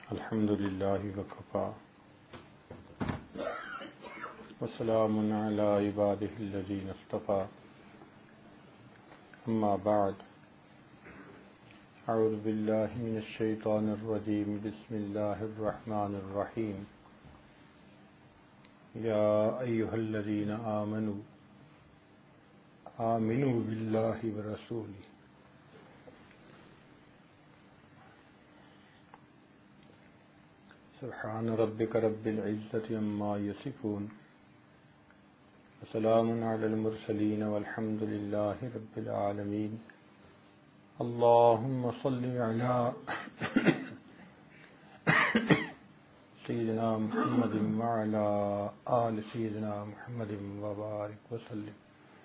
الحمد لله وكفى وسلام على عباده الذين اصطفى أما بعد أعوذ بالله من الشيطان الرجيم بسم الله الرحمن الرحيم يا أيها الذين آمنوا بالله ورسوله سبحان ربك رب العزة عما يصفون وسلام على المرسلين والحمد لله رب العالمين اللهم صل على سيدنا محمد وعلى آل سيدنا محمد وبارك وسلم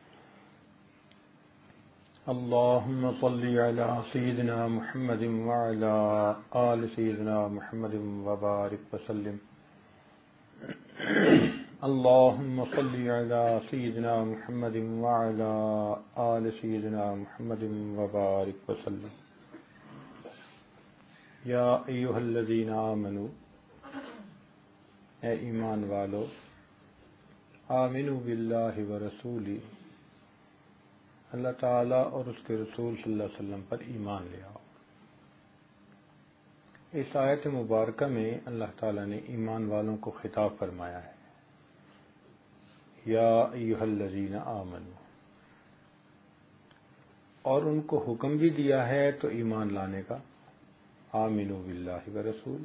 اللهم صل على سيدنا محمد وعلى آل سيدنا محمد وبارك وسلم اللهم صل على سيدنا محمد وعلى آل سيدنا محمد وبارك وسلم يا أيها الذين آمنوا اے ایمان والو آمنوا باللہ ورسولہ اللہ تعالیٰ اور اس کے رسول صلی اللہ علیہ وسلم پر ایمان لے آؤ۔ اس آیت مبارکہ میں اللہ تعالیٰ نے ایمان والوں کو خطاب فرمایا ہے، یا ایھا الذین آمنوا، اور ان کو حکم بھی دیا ہے تو ایمان لانے کا، آمنوا باللہ ورسول،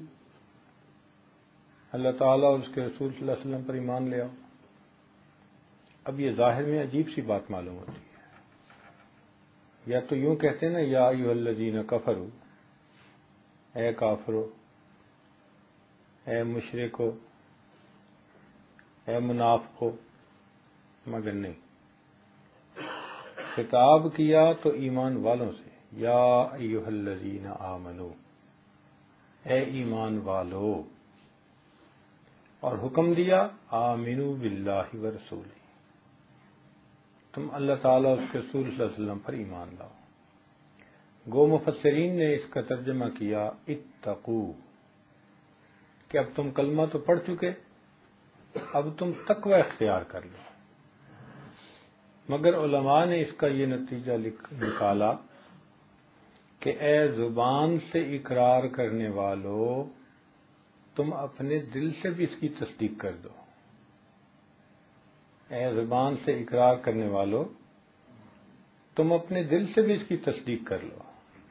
اللہ تعالیٰ اور اس کے رسول صلی اللہ علیہ وسلم پر ایمان لے آؤ۔ اب یہ ظاہر میں عجیب سی بات معلوم ہوتی ہے، یا تو یوں کہتے ہیں نا، یا ایھا الذین کفروا، اے کافرو، اے مشرکو، اے منافقو، مگر نہیں، خطاب کیا تو ایمان والوں سے، یا ایھا الذین آمنو، اے ایمان والو، اور حکم دیا آمنو باللہ ورسولہ، تم اللہ تعالیٰ اور اس کے رسول صلی اللہ علیہ وسلم پر ایمان لاؤ۔ گو مفسرین نے اس کا ترجمہ کیا اتقو، کہ اب تم کلمہ تو پڑھ چکے، اب تم تقوی اختیار کر لو۔ مگر علماء نے اس کا یہ نتیجہ نکالا کہ اے زبان سے اقرار کرنے والو، تم اپنے دل سے بھی اس کی تصدیق کر دو۔ اے زبان سے اقرار کرنے والو، تم اپنے دل سے بھی اس کی تصدیق کر لو۔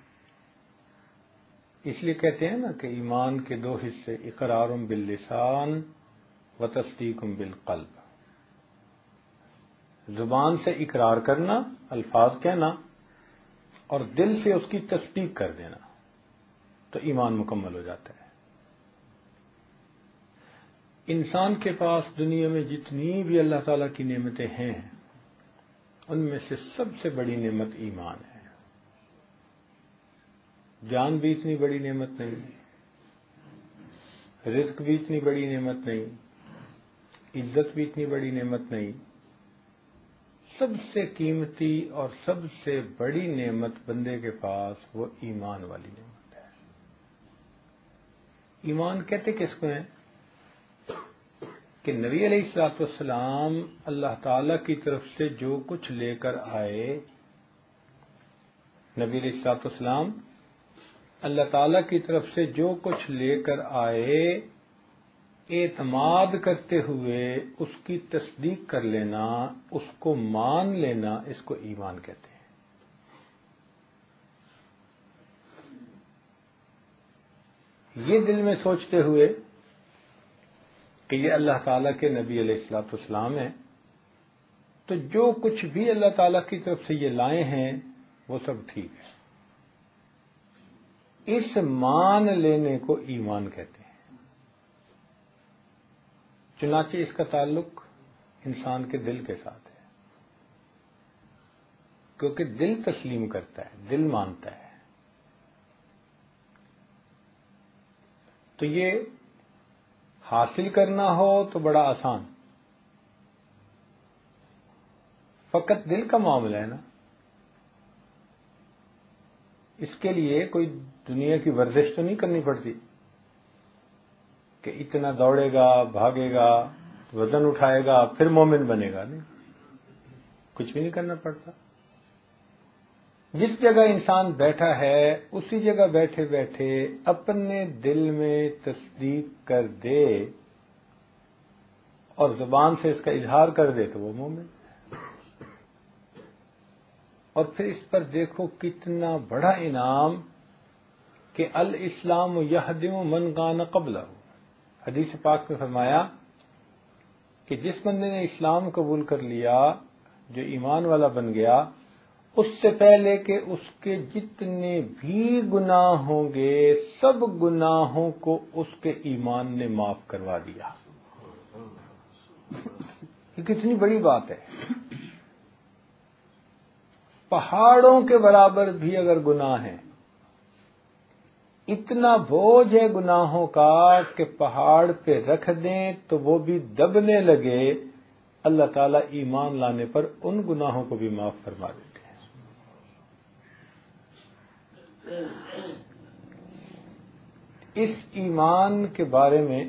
اس لیے کہتے ہیں نا کہ ایمان کے دو حصے، اقرار باللسان و تصدیق بالقلب، زبان سے اقرار کرنا، الفاظ کہنا، اور دل سے اس کی تصدیق کر دینا، تو ایمان مکمل ہو جاتا ہے۔ انسان کے پاس دنیا میں جتنی بھی اللہ تعالیٰ کی نعمتیں ہیں، ان میں سے سب سے بڑی نعمت ایمان ہے۔ جان بھی اتنی بڑی نعمت نہیں، رزق بھی اتنی بڑی نعمت نہیں، عزت بھی اتنی بڑی نعمت نہیں، سب سے قیمتی اور سب سے بڑی نعمت بندے کے پاس وہ ایمان والی نعمت ہے۔ ایمان کہتے کس کو ہیں؟ کہ نبی علیہ الصلوۃ والسلام اللہ تعالی کی طرف سے جو کچھ لے کر آئے، نبی علیہ الصلوۃ والسلام اللہ تعالی کی طرف سے جو کچھ لے کر آئے، اعتماد کرتے ہوئے اس کی تصدیق کر لینا، اس کو مان لینا، اس کو ایمان کہتے ہیں۔ یہ دل میں سوچتے ہوئے کہ یہ اللہ تعالیٰ کے نبی علیہ الصلوۃ والسلام ہیں، تو جو کچھ بھی اللہ تعالیٰ کی طرف سے یہ لائے ہیں وہ سب ٹھیک ہے۔ اس مان لینے کو ایمان کہتے ہیں۔ چنانچہ اس کا تعلق انسان کے دل کے ساتھ ہے، کیونکہ دل تسلیم کرتا ہے، دل مانتا ہے۔ تو یہ حاصل کرنا ہو تو بڑا آسان، فقط دل کا معاملہ ہے نا۔ اس کے لیے کوئی دنیا کی ورزش تو نہیں کرنی پڑتی، کہ اتنا دوڑے گا، بھاگے گا، وزن اٹھائے گا، پھر مومن بنے گا، نہیں، کچھ بھی نہیں کرنا پڑتا۔ جس جگہ انسان بیٹھا ہے اسی جگہ بیٹھے بیٹھے اپنے دل میں تصدیق کر دے اور زبان سے اس کا اظہار کر دے تو وہ مومن۔ اور پھر اس پر دیکھو کتنا بڑا انعام کہ الاسلام یہدم من کان قبلہ۔ حدیث پاک میں فرمایا کہ جس بندے نے اسلام قبول کر لیا، جو ایمان والا بن گیا، اس سے پہلے کہ اس کے جتنے بھی گناہ ہوں گے سب گناہوں کو اس کے ایمان نے معاف کروا دیا۔ یہ کتنی بڑی بات ہے۔ پہاڑوں کے برابر بھی اگر گناہ ہیں، اتنا بوجھ ہے گناہوں کا کہ پہاڑ پہ رکھ دیں تو وہ بھی دبنے لگے، اللہ تعالیٰ ایمان لانے پر ان گناہوں کو بھی معاف فرما دیتے ہیں۔ اس ایمان کے بارے میں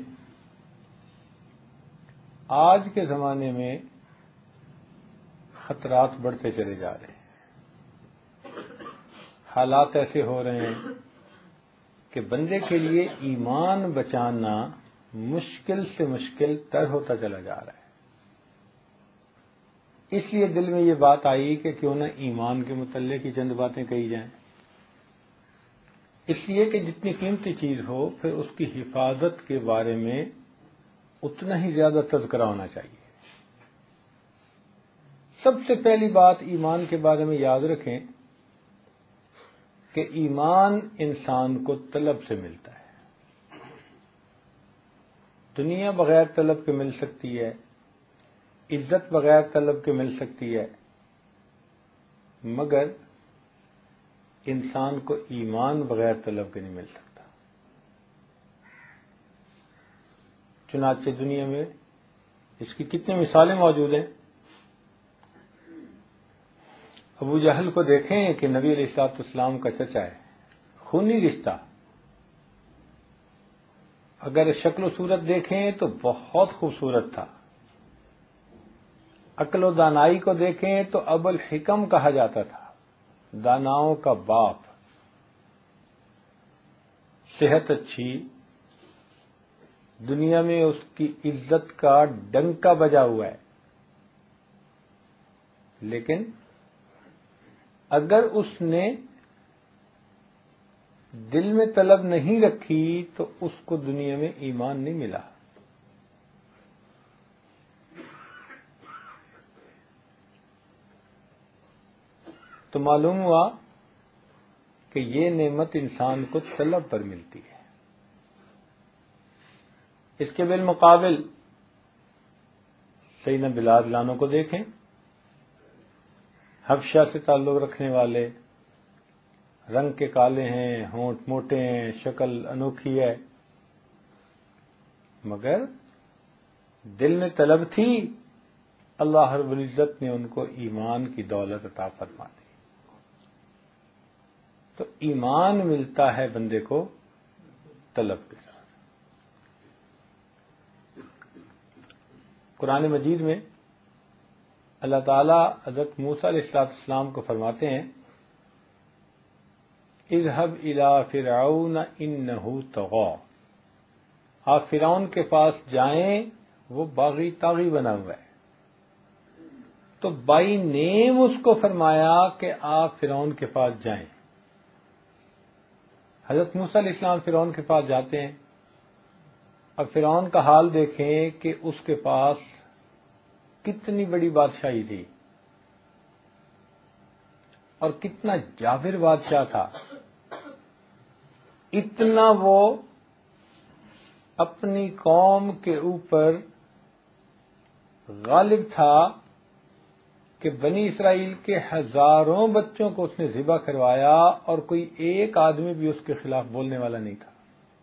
آج کے زمانے میں خطرات بڑھتے چلے جا رہے ہیں۔ حالات ایسے ہو رہے ہیں کہ بندے کے لیے ایمان بچانا مشکل سے مشکل تر ہوتا چلا جا رہا ہے۔ اس لیے دل میں یہ بات آئی کہ کیوں نہ ایمان کے متعلق کی چند باتیں کہی جائیں۔ اس لیے کہ جتنی قیمتی چیز ہو پھر اس کی حفاظت کے بارے میں اتنا ہی زیادہ تذکرہ ہونا چاہیے۔ سب سے پہلی بات ایمان کے بارے میں یاد رکھیں کہ ایمان انسان کو طلب سے ملتا ہے۔ دنیا بغیر طلب کے مل سکتی ہے، عزت بغیر طلب کے مل سکتی ہے، مگر انسان کو ایمان بغیر طلب کے نہیں مل سکتا۔ چنانچہ دنیا میں اس کی کتنی مثالیں موجود ہیں۔ ابو جہل کو دیکھیں کہ نبی علیہ الصلوۃ والسلام کا چچا ہے، خونی رشتہ۔ اگر شکل و صورت دیکھیں تو بہت خوبصورت تھا، عقل و دانائی کو دیکھیں تو ابو الحکم کہا جاتا تھا، داناؤں کا باپ۔ صحت اچھی، دنیا میں اس کی عزت کا ڈنکا بجا ہوا ہے، لیکن اگر اس نے دل میں طلب نہیں رکھی تو اس کو دنیا میں ایمان نہیں ملا۔ تو معلوم ہوا کہ یہ نعمت انسان کو طلب پر ملتی ہے۔ اس کے بالمقابل سیدنا بلال رضی اللہ عنہ کو دیکھیں، حبشہ سے تعلق رکھنے والے، رنگ کے کالے ہیں، ہونٹ موٹے ہیں، شکل انوکھی ہے، مگر دل میں طلب تھی، اللہ رب العزت نے ان کو ایمان کی دولت عطا فرما دی۔ تو ایمان ملتا ہے بندے کو طلب کے ساتھ۔ قرآن مجید میں اللہ تعالیٰ حضرت موسیٰ علیہ السلام کو فرماتے ہیں، اذهب الى فرعون انه طغى، آپ فرعون کے پاس جائیں، وہ باغی طاغی بنا ہوا ہے۔ تو بائی نیم اس کو فرمایا کہ آپ فرعون کے پاس جائیں۔ حضرت موسیٰ علیہ السلام فرعون کے پاس جاتے ہیں۔ اب فرعون کا حال دیکھیں کہ اس کے پاس کتنی بڑی بادشاہی تھی اور کتنا جابر بادشاہ تھا، اتنا وہ اپنی قوم کے اوپر غالب تھا کہ بنی اسرائیل کے ہزاروں بچوں کو اس نے ذبح کروایا اور کوئی ایک آدمی بھی اس کے خلاف بولنے والا نہیں تھا۔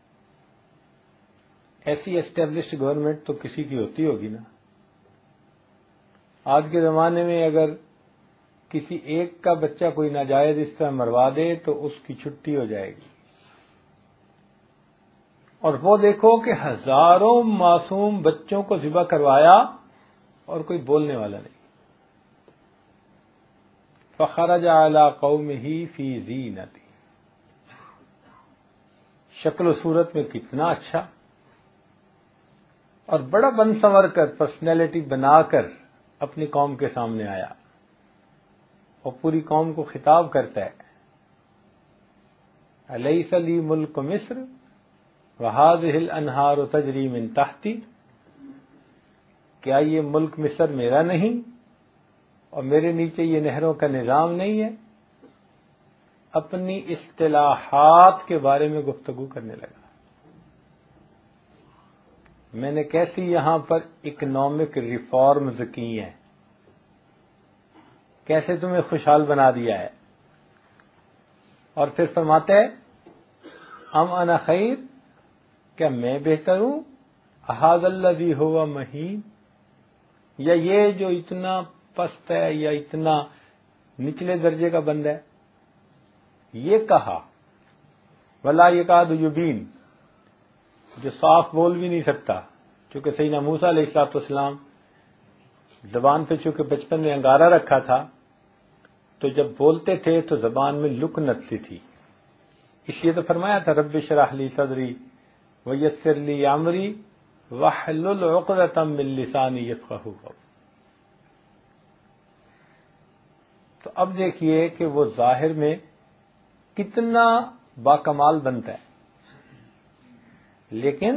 ایسی اسٹیبلشڈ گورنمنٹ تو کسی کی ہوتی ہوگی نا۔ آج کے زمانے میں اگر کسی ایک کا بچہ کوئی ناجائز اس طرح مروا دے تو اس کی چھٹی ہو جائے گی، اور وہ دیکھو کہ ہزاروں معصوم بچوں کو ذبح کروایا اور کوئی بولنے والا نہیں. فخرج علی قومہ فی زینتہ، شکل و صورت میں کتنا اچھا اور بڑا بن سنور کر پرسنالٹی بنا کر اپنی قوم کے سامنے آیا اور پوری قوم کو خطاب کرتا ہے، الیس لی ملک مصر وہذہ الانہار تجری من تحتی، کیا یہ ملک مصر میرا نہیں اور میرے نیچے یہ نہروں کا نظام نہیں ہے؟ اپنی اصطلاحات کے بارے میں گفتگو کرنے لگا. میں نے کیسی یہاں پر اکنامک ریفارمز کی ہیں، کیسے تمہیں خوشحال بنا دیا ہے. اور پھر فرماتا ہے ام انا خیر، کیا میں بہتر ہوں، احاذ الذی ہوا مہین، یا یہ جو اتنا پست ہے یا اتنا نچلے درجے کا بندہ ہے. یہ کہا ولا یکاد یبین، جو صاف بول بھی نہیں سکتا، چونکہ سیدنا موسیٰ علیہ الصلوۃ والسلام زبان پہ چونکہ بچپن میں انگارہ رکھا تھا تو جب بولتے تھے تو زبان میں لکنت سی تھی، اس لیے تو فرمایا تھا رب اشرح لی صدری ویسر لی امری واحلل عقدۃ من لسانی یفقہوا قولی. تو اب دیکھیے کہ وہ ظاہر میں کتنا باکمال بنتا ہے، لیکن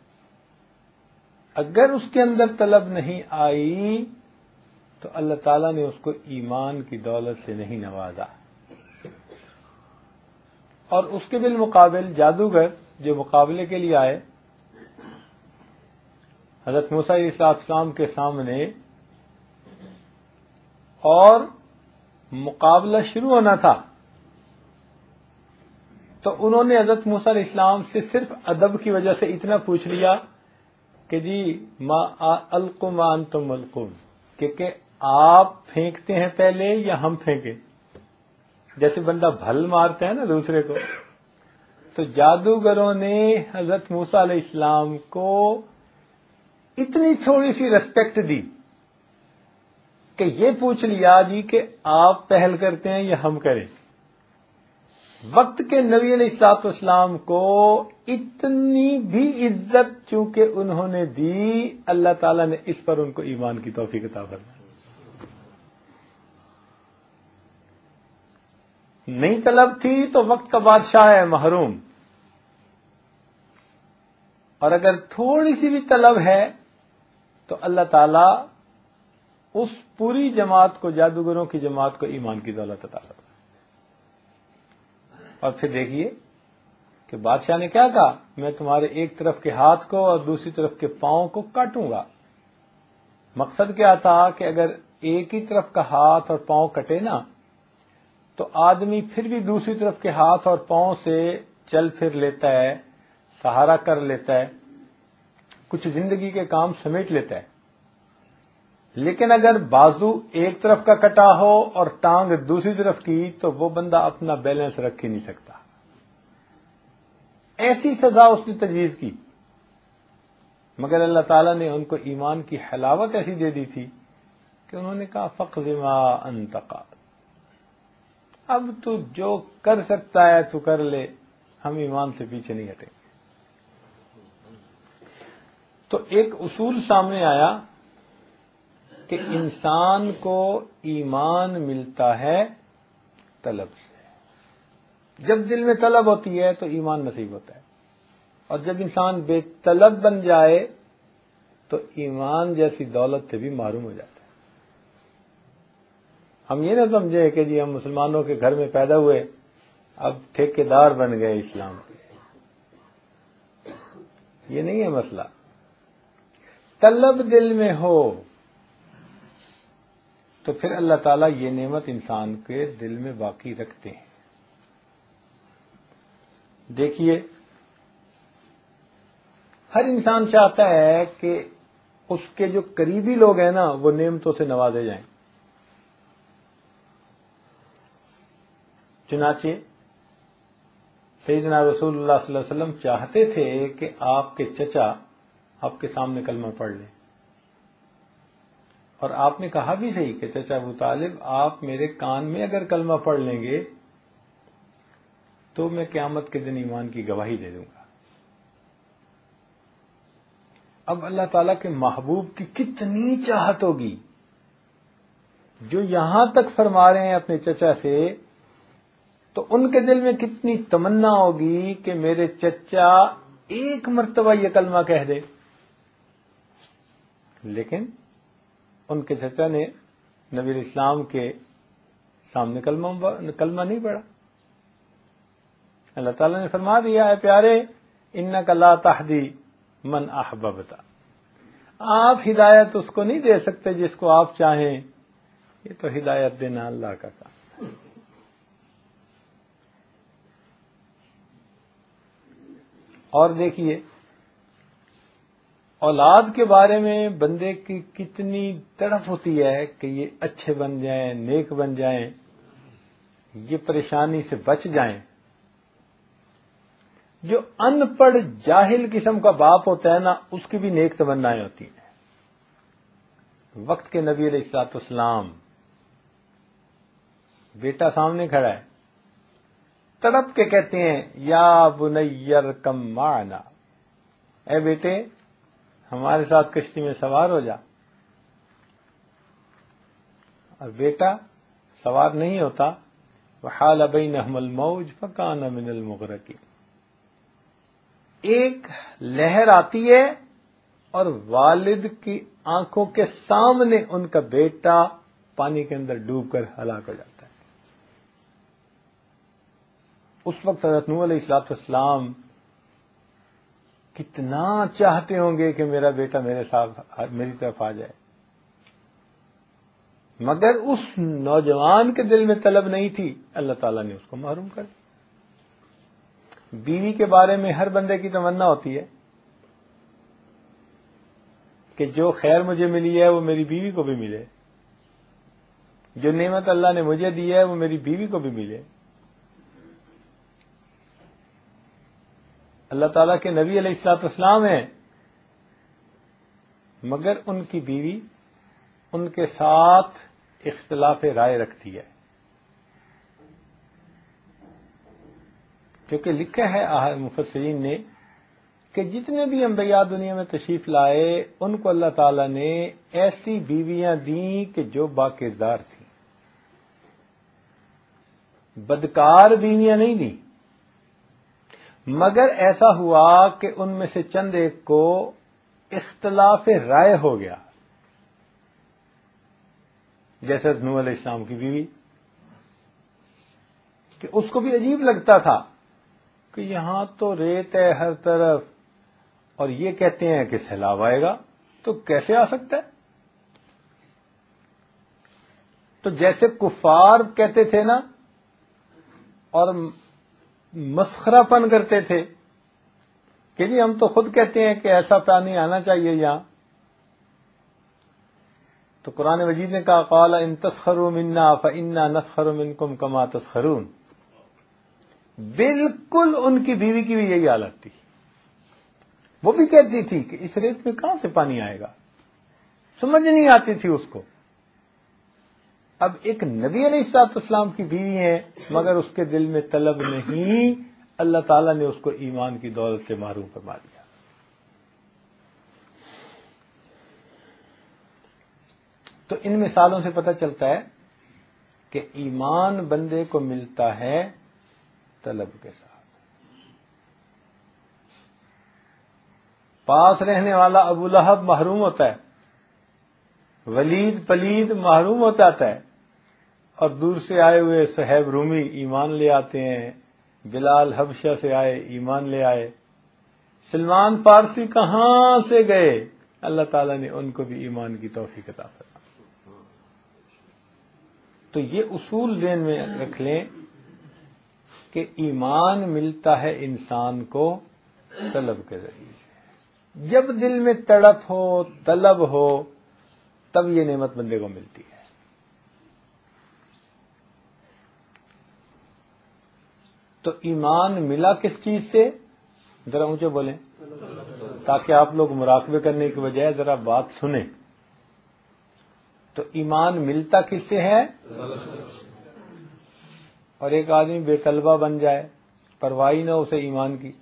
اگر اس کے اندر طلب نہیں آئی تو اللہ تعالیٰ نے اس کو ایمان کی دولت سے نہیں نوازا. اور اس کے بالمقابل جادوگر جو مقابلے کے لیے آئے حضرت موسیٰ علیہ السلام کے سامنے اور مقابلہ شروع ہونا تھا، تو انہوں نے حضرت موسیٰ علیہ السلام سے صرف ادب کی وجہ سے اتنا پوچھ لیا کہ جی ما القوا ما انتم ملقون، کہ آپ پھینکتے ہیں پہلے یا ہم پھینکیں. جیسے بندہ بھل مارتا ہے نا دوسرے کو، تو جادوگروں نے حضرت موسیٰ علیہ السلام کو اتنی تھوڑی سی ریسپیکٹ دی کہ یہ پوچھ لیا جی کہ آپ پہل کرتے ہیں یا ہم کریں. وقت کے نبی علیہ الصلوۃ والسلام کو اتنی بھی عزت چونکہ انہوں نے دی، اللہ تعالیٰ نے اس پر ان کو ایمان کی توفیق عطا فرمائی. نہیں طلب تھی تو وقت کا بادشاہ ہے محروم، اور اگر تھوڑی سی بھی طلب ہے تو اللہ تعالیٰ اس پوری جماعت کو، جادوگروں کی جماعت کو ایمان کی دولت عطا فرمائے. اور پھر دیکھیے کہ بادشاہ نے کیا کہا، میں تمہارے ایک طرف کے ہاتھ کو اور دوسری طرف کے پاؤں کو کاٹوں گا. مقصد کیا تھا کہ اگر ایک ہی طرف کا ہاتھ اور پاؤں کٹے نا تو آدمی پھر بھی دوسری طرف کے ہاتھ اور پاؤں سے چل پھر لیتا ہے، سہارا کر لیتا ہے، کچھ زندگی کے کام سمیٹ لیتا ہے. لیکن اگر بازو ایک طرف کا کٹا ہو اور ٹانگ دوسری طرف کی تو وہ بندہ اپنا بیلنس رکھ ہی نہیں سکتا. ایسی سزا اس نے تجویز کی، مگر اللہ تعالیٰ نے ان کو ایمان کی حلاوت ایسی دے دی تھی کہ انہوں نے کہا فاقض ما انت قاض، اب تو جو کر سکتا ہے تو کر لے، ہم ایمان سے پیچھے نہیں ہٹیں گے. تو ایک اصول سامنے آیا کہ انسان کو ایمان ملتا ہے طلب سے. جب دل میں طلب ہوتی ہے تو ایمان نصیب ہوتا ہے، اور جب انسان بے طلب بن جائے تو ایمان جیسی دولت سے بھی محروم ہو جاتا ہے. ہم یہ نہ سمجھیں کہ جی ہم مسلمانوں کے گھر میں پیدا ہوئے اب ٹھیکیدار بن گئے اسلام کے، یہ نہیں ہے مسئلہ. طلب دل میں ہو تو پھر اللہ تعالیٰ یہ نعمت انسان کے دل میں باقی رکھتے ہیں. دیکھیے ہر انسان چاہتا ہے کہ اس کے جو قریبی لوگ ہیں نا وہ نعمتوں سے نوازے جائیں. چنانچہ سیدنا رسول اللہ صلی اللہ علیہ وسلم چاہتے تھے کہ آپ کے چچا آپ کے سامنے کلمہ پڑھ لیں، اور آپ نے کہا بھی صحیح کہ چچا ابو طالب آپ میرے کان میں اگر کلمہ پڑھ لیں گے تو میں قیامت کے دن ایمان کی گواہی دے دوں گا۔ اب اللہ تعالیٰ کے محبوب کی کتنی چاہت ہوگی جو یہاں تک فرما رہے ہیں اپنے چچا سے، تو ان کے دل میں کتنی تمنا ہوگی کہ میرے چچا ایک مرتبہ یہ کلمہ کہہ دے۔ لیکن ان کے چچا نے نبی الاسلام کے سامنے کلمہ نہیں پڑھا۔ اللہ تعالیٰ نے فرما دیا ہے پیارے انک لا تہدی من احببت، آپ ہدایت اس کو نہیں دے سکتے جس کو آپ چاہیں، یہ تو ہدایت دینا اللہ کا کام۔ اور دیکھیے اولاد کے بارے میں بندے کی کتنی تڑپ ہوتی ہے کہ یہ اچھے بن جائیں، نیک بن جائیں، یہ پریشانی سے بچ جائیں۔ جو ان پڑھ جاہل قسم کا باپ ہوتا ہے نا، اس کی بھی نیک تمنائیں ہوتی ہیں۔ وقت کے نبی علیہ الصلوۃ والسلام، بیٹا سامنے کھڑا ہے، تڑپ کے کہتے ہیں یا بنی ارکم معنا، اے بیٹے ہمارے ساتھ کشتی میں سوار ہو جا۔ اور بیٹا سوار نہیں ہوتا، وحال بینہم الموج فکان من المغرقین، ایک لہر آتی ہے اور والد کی آنکھوں کے سامنے ان کا بیٹا پانی کے اندر ڈوب کر ہلاک ہو جاتا ہے۔ اس وقت حضرت نوح علیہ السلام کتنا چاہتے ہوں گے کہ میرا بیٹا میری طرف آ جائے، مگر اس نوجوان کے دل میں طلب نہیں تھی، اللہ تعالیٰ نے اس کو محروم کر دیا۔ بیوی کے بارے میں ہر بندے کی تمنا ہوتی ہے کہ جو خیر مجھے ملی ہے وہ میری بیوی کو بھی ملے، جو نعمت اللہ نے مجھے دی ہے وہ میری بیوی کو بھی ملے۔ اللہ تعالیٰ کے نبی علیہ الصلوۃ والسلام ہیں، مگر ان کی بیوی ان کے ساتھ اختلاف رائے رکھتی ہے، کیونکہ لکھا ہے مفسرین نے کہ جتنے بھی انبیاء دنیا میں تشریف لائے ان کو اللہ تعالیٰ نے ایسی بیویاں دیں کہ جو با کردار تھیں، بدکار بیویاں نہیں دیں، مگر ایسا ہوا کہ ان میں سے چند ایک کو اختلاف رائے ہو گیا، جیسے نوح علیہ السلام کی بیوی، کہ اس کو بھی عجیب لگتا تھا کہ یہاں تو ریت ہے ہر طرف اور یہ کہتے ہیں کہ سیلاب آئے گا، تو کیسے آ سکتا ہے؟ تو جیسے کفار کہتے تھے نا اور مسخرہ پن کرتے تھے کہ جی ہم تو خود کہتے ہیں کہ ایسا پانی آنا چاہیے یہاں، تو قرآن مجید نے کہا قال ان تسخروا منا فانا نسخر منکم کما تسخرون، بالکل ان کی بیوی کی بھی یہی حالت تھی، وہ بھی کہتی تھی کہ اس ریت میں کہاں سے پانی آئے گا، سمجھ نہیں آتی تھی اس کو۔ اب ایک نبی علیہ الصلوۃ والسلام کی بیوی ہیں مگر اس کے دل میں طلب نہیں، اللہ تعالیٰ نے اس کو ایمان کی دولت سے محروم فرما دیا۔ تو ان مثالوں سے پتہ چلتا ہے کہ ایمان بندے کو ملتا ہے طلب کے ساتھ۔ پاس رہنے والا ابو لہب محروم ہوتا ہے، ولید پلید محروم ہو جاتا ہے، اور دور سے آئے ہوئے صہیب رومی ایمان لے آتے ہیں، بلال حبشہ سے آئے ایمان لے آئے، سلمان فارسی کہاں سے گئے، اللہ تعالیٰ نے ان کو بھی ایمان کی توفیق عطا فرمائی۔ تو یہ اصول ذہن میں رکھ لیں کہ ایمان ملتا ہے انسان کو طلب کے ذریعے، جب دل میں تڑپ ہو طلب ہو تب یہ نعمت بندے کو ملتی ہے۔ تو ایمان ملا کس چیز سے؟ ذرا اونچے بولیں تاکہ آپ لوگ مراقبے کرنے کی بجائے ذرا بات سنیں. تو ایمان ملتا کس سے ہے؟ اور ایک آدمی بے طلبہ بن جائے، پرواہ نہ اسے ایمان کی،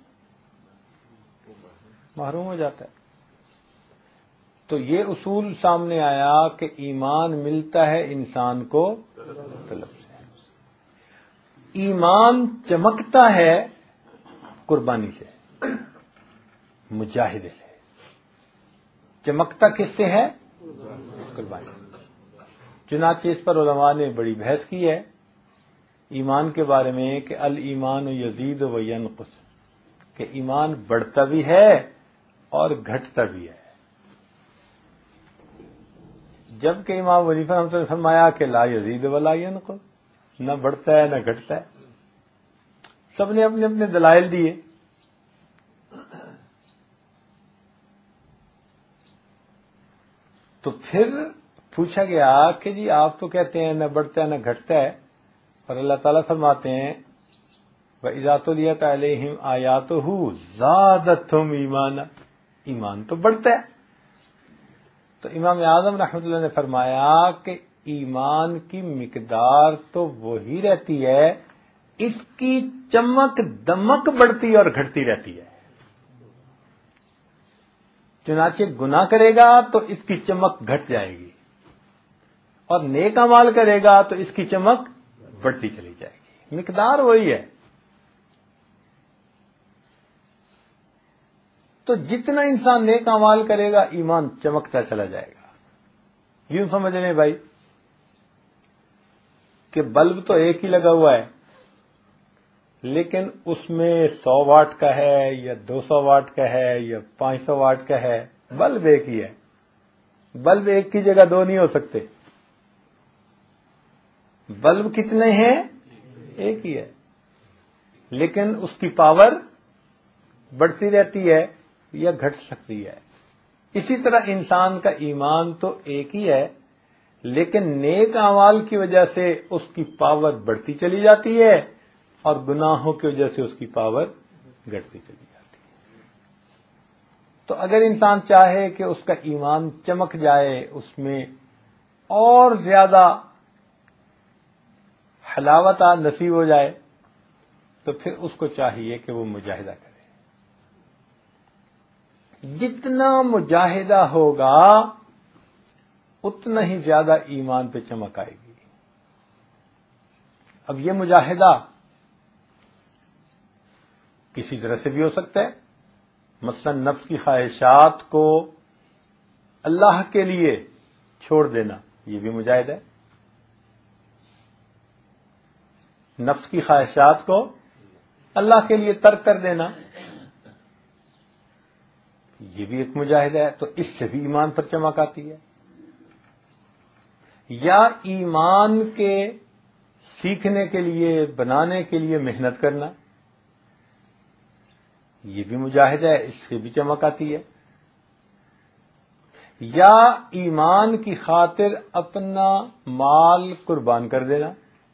محروم ہو جاتا ہے. تو یہ اصول سامنے آیا کہ ایمان ملتا ہے انسان کو طلب سے. ایمان چمکتا ہے قربانی سے، مجاہدے سے. چمکتا کس سے ہے؟ قربانی. چنانچہ اس پر علماء نے بڑی بحث کی ہے ایمان کے بارے میں کہ الایمان یزید و ینقص، کہ ایمان بڑھتا بھی ہے اور گھٹتا بھی ہے. جبکہ امام حنیفہ رحمۃ اللہ نے فرمایا کہ لا یزید ولا ینقص، نہ بڑھتا ہے نہ گھٹتا ہے. سب نے اپنے اپنے دلائل دیے. تو پھر پوچھا گیا کہ جی آپ تو کہتے ہیں نہ بڑھتا ہے نہ گھٹتا ہے، اور اللہ تعالیٰ فرماتے ہیں وَإِذَا تُلِيَتْ عَلَيْهِمْ آيَاتُهُ زَادَتْهُمْ ایمانا، ایمان تو بڑھتا ہے. تو امام اعظم رحمۃ اللہ نے فرمایا کہ ایمان کی مقدار تو وہی رہتی ہے، اس کی چمک دمک بڑھتی اور گھٹتی رہتی ہے. چنانچہ گناہ کرے گا تو اس کی چمک گھٹ جائے گی، اور نیک اعمال کرے گا تو اس کی چمک بڑھتی چلی جائے گی. مقدار وہی ہے. تو جتنا انسان نیک اعمال کرے گا ایمان چمکتا چلا جائے گا. یوں سمجھ لیں بھائی کہ بلب تو ایک ہی لگا ہوا ہے، لیکن اس میں 100 واٹ کا ہے یا 200 واٹ کا ہے یا 500 واٹ کا ہے، بلب ایک ہی ہے. بلب ایک کی جگہ دو نہیں ہو سکتے. بلب کتنے ہیں؟ ایک ہی ہے، لیکن اس کی پاور بڑھتی رہتی ہے یا گھٹ سکتی ہے. اسی طرح انسان کا ایمان تو ایک ہی ہے، لیکن نیک اعمال کی وجہ سے اس کی پاور بڑھتی چلی جاتی ہے اور گناہوں کی وجہ سے اس کی پاور گھٹتی چلی جاتی ہے. تو اگر انسان چاہے کہ اس کا ایمان چمک جائے، اس میں اور زیادہ حلاوت نصیب ہو جائے، تو پھر اس کو چاہیے کہ وہ مجاہدہ کرے. جتنا مجاہدہ ہوگا اتنا ہی زیادہ ایمان پہ چمک آئے گی. اب یہ مجاہدہ کسی طرح سے بھی ہو سکتا ہے. مثلا نفس کی خواہشات کو اللہ کے لیے چھوڑ دینا، یہ بھی مجاہدہ ہے. نفس کی خواہشات کو اللہ کے لیے ترک کر دینا، یہ بھی ایک مجاہدہ ہے. تو اس سے بھی ایمان پر چمک آتی ہے. یا ایمان کے سیکھنے کے لیے، بنانے کے لیے محنت کرنا، یہ بھی مجاہدہ ہے، اس سے بھی چمک آتی ہے. یا ایمان کی خاطر اپنا مال قربان کر دینا.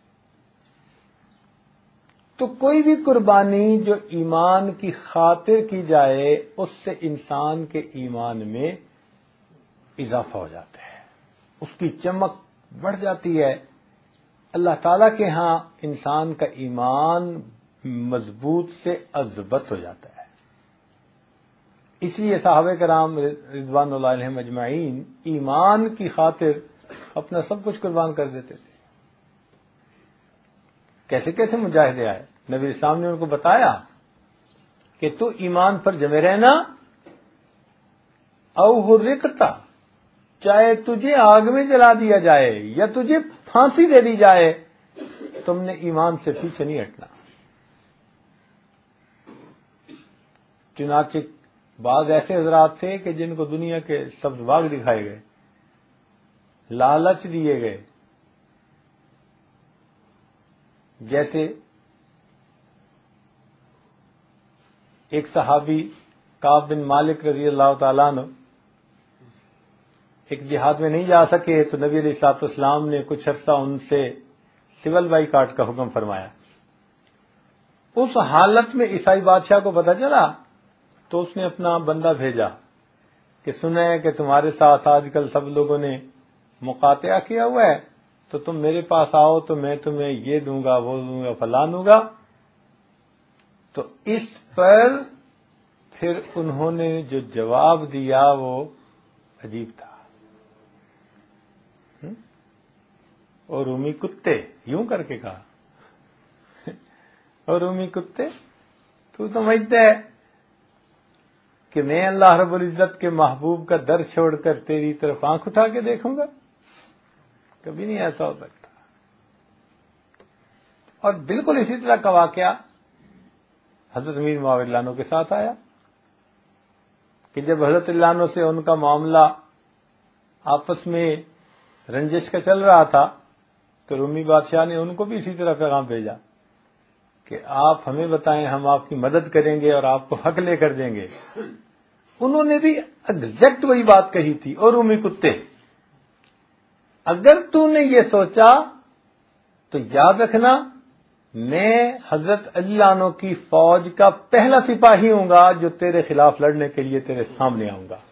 تو کوئی بھی قربانی جو ایمان کی خاطر کی جائے اس سے انسان کے ایمان میں اضافہ ہو جاتا ہے، اس کی چمک بڑھ جاتی ہے. اللہ تعالیٰ کے ہاں انسان کا ایمان مضبوط سے اضبط ہو جاتا ہے. اس لیے صحابہ کرام رضوان اللہ علیہم اجمعین ایمان کی خاطر اپنا سب کچھ قربان کر دیتے تھے. کیسے کیسے مجاہدے آئے. نبی اسلام نے ان کو بتایا کہ تو ایمان پر جمے رہنا، او حرقتا، چاہے تجھے آگ میں جلا دیا جائے یا تجھے پھانسی دے دی جائے، تم نے ایمان سے پیچھے نہیں ہٹنا. چنانچہ بعض ایسے حضرات تھے کہ جن کو دنیا کے سبز باغ دکھائے گئے، لالچ دیے گئے. جیسے ایک صحابی کعب بن مالک رضی اللہ تعالیٰ عنہ ایک جہاد میں نہیں جا سکے، تو نبی علیہ الصلوۃ والسلام نے کچھ عرصہ ان سے سول بائی کاٹ کا حکم فرمایا. اس حالت میں عیسائی بادشاہ کو پتہ چلا تو اس نے اپنا بندہ بھیجا کہ سنا ہے کہ تمہارے ساتھ آج کل سب لوگوں نے مقاطعہ کیا ہوا ہے، تو تم میرے پاس آؤ تو میں تمہیں یہ دوں گا، وہ دوں گا، فلاں دوں گا۔ تو اس پر پھر انہوں نے جو جواب دیا وہ عجیب تھا۔ اور رومی کتے، یوں کر کے کہا، اور رومی کتے تو سمجھتا ہے کہ میں اللہ رب العزت کے محبوب کا در چھوڑ کر تیری طرف آنکھ اٹھا کے دیکھوں گا؟ کبھی نہیں ایسا ہو سکتا۔ اور بالکل اسی طرح کا واقعہ حضرت امیر معاویہ رضی اللہ عنہ کے ساتھ آیا کہ جب حضرت اللہ عنہ سے ان کا معاملہ آپس میں رنجش کا چل رہا تھا تو رومی بادشاہ نے ان کو بھی اسی طرح پیغام بھیجا کہ آپ ہمیں بتائیں، ہم آپ کی مدد کریں گے اور آپ کو حق لے کر دیں گے۔ انہوں نے بھی ایگزیکٹ وہی بات کہی تھی، اور رومی کتے اگر تو نے یہ سوچا تو یاد رکھنا میں حضرت علی عنہ کی فوج کا پہلا سپاہی ہوں گا جو تیرے خلاف لڑنے کے لیے تیرے سامنے آؤں گا۔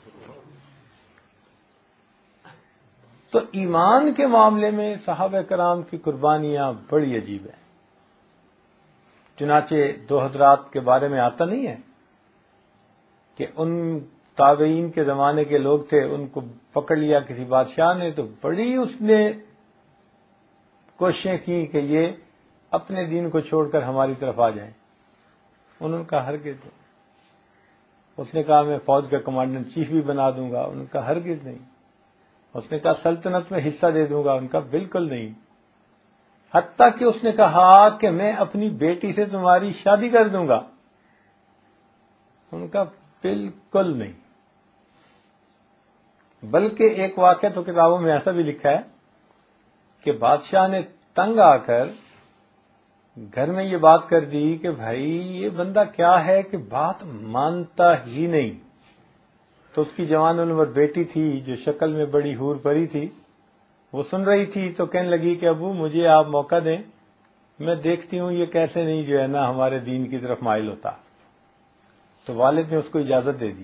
تو ایمان کے معاملے میں صحابہ کرام کی قربانیاں بڑی عجیب ہیں۔ چنانچہ دو حضرات کے بارے میں آتا نہیں ہے کہ ان تابعین کے زمانے کے لوگ تھے، ان کو پکڑ لیا کسی بادشاہ نے تو بڑی اس نے کوششیں کی کہ یہ اپنے دین کو چھوڑ کر ہماری طرف آ جائیں۔ انہوں نے کہا ہرگز نہیں۔ اس نے کہا میں فوج کا کمانڈنٹ چیف بھی بنا دوں گا، انہوں نے کہا ہرگز نہیں۔ اس نے کہا سلطنت میں حصہ دے دوں گا، ان کا بالکل نہیں۔ حتیٰ کہ اس نے کہا کہ میں اپنی بیٹی سے تمہاری شادی کر دوں گا، ان کا بالکل نہیں۔ بلکہ ایک واقعہ تو کتابوں میں ایسا بھی لکھا ہے کہ بادشاہ نے تنگ آ کر گھر میں یہ بات کر دی کہ بھائی یہ بندہ کیا ہے کہ بات مانتا ہی نہیں۔ تو اس کی جوان العمر بیٹی تھی جو شکل میں بڑی حور پری تھی، وہ سن رہی تھی تو کہنے لگی کہ ابو مجھے آپ موقع دیں، میں دیکھتی ہوں یہ کیسے نہیں جو ہے نا ہمارے دین کی طرف مائل ہوتا۔ تو والد نے اس کو اجازت دے دی۔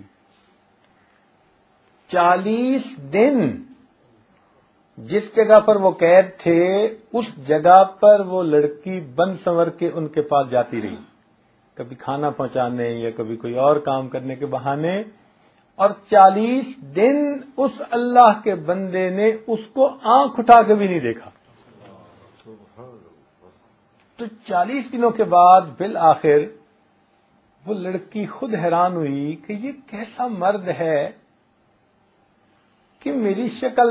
40 دن جس جگہ پر وہ قید تھے اس جگہ پر وہ لڑکی بن سنور کے ان کے پاس جاتی رہی، کبھی کھانا پہنچانے یا کبھی کوئی اور کام کرنے کے بہانے، اور 40 دن اس اللہ کے بندے نے اس کو آنکھ اٹھا کے بھی نہیں دیکھا۔ تو 40 دنوں کے بعد بالآخر وہ لڑکی خود حیران ہوئی کہ یہ کیسا مرد ہے کہ میری شکل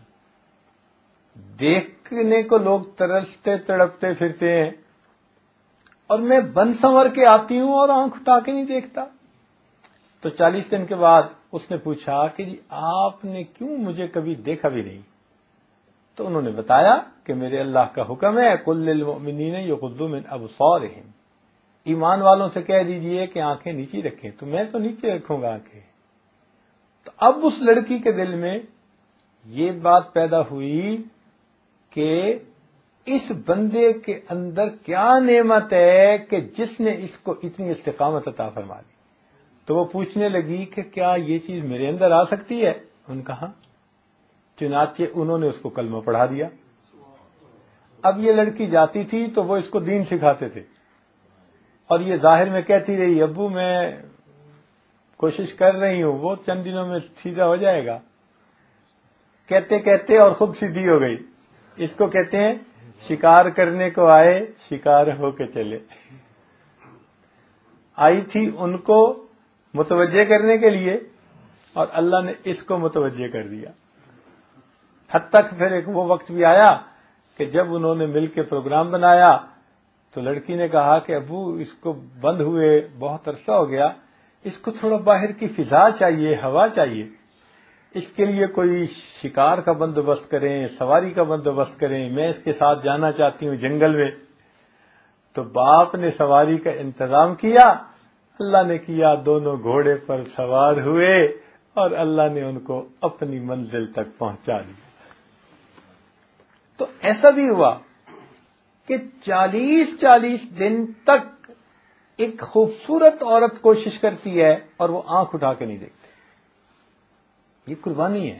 دیکھنے کو لوگ ترستے تڑپتے پھرتے ہیں اور میں بن سنور کے آتی ہوں اور آنکھ اٹھا کے نہیں دیکھتا۔ تو 40 دن کے بعد اس نے پوچھا کہ جی آپ نے کیوں مجھے کبھی دیکھا بھی نہیں؟ تو انہوں نے بتایا کہ میرے اللہ کا حکم ہے کل للمؤمنین یغضوا من ابصارہم، ایمان والوں سے کہہ دیجئے کہ آنکھیں نیچے رکھیں، تو میں تو نیچے رکھوں گا آنکھیں۔ تو اب اس لڑکی کے دل میں یہ بات پیدا ہوئی کہ اس بندے کے اندر کیا نعمت ہے کہ جس نے اس کو اتنی استقامت عطا فرما دی۔ تو وہ پوچھنے لگی کہ کیا یہ چیز میرے اندر آ سکتی ہے؟ ان کہا۔ چنانچہ انہوں نے اس کو کلمہ پڑھا دیا۔ اب یہ لڑکی جاتی تھی تو وہ اس کو دین سکھاتے تھے، اور یہ ظاہر میں کہتی رہی ابو میں کوشش کر رہی ہوں، وہ چند دنوں میں سیدھا ہو جائے گا۔ کہتے کہتے اور خود سیدھی ہو گئی۔ اس کو کہتے ہیں شکار کرنے کو آئے شکار ہو کے چلے۔ آئی تھی ان کو متوجہ کرنے کے لیے اور اللہ نے اس کو متوجہ کر دیا۔ حتیٰ کہ پھر ایک وہ وقت بھی آیا کہ جب انہوں نے مل کے پروگرام بنایا تو لڑکی نے کہا کہ ابو اس کو بند ہوئے بہت عرصہ ہو گیا، اس کو تھوڑا باہر کی فضا چاہیے، ہوا چاہیے، اس کے لیے کوئی شکار کا بندوبست کریں، سواری کا بندوبست کریں، میں اس کے ساتھ جانا چاہتی ہوں جنگل میں۔ تو باپ نے سواری کا انتظام کیا، اللہ نے کیا، دونوں گھوڑے پر سوار ہوئے اور اللہ نے ان کو اپنی منزل تک پہنچا دیا۔ تو ایسا بھی ہوا کہ 40 دن تک ایک خوبصورت عورت کوشش کرتی ہے اور وہ آنکھ اٹھا کے نہیں دیکھتے. یہ قربانی ہے.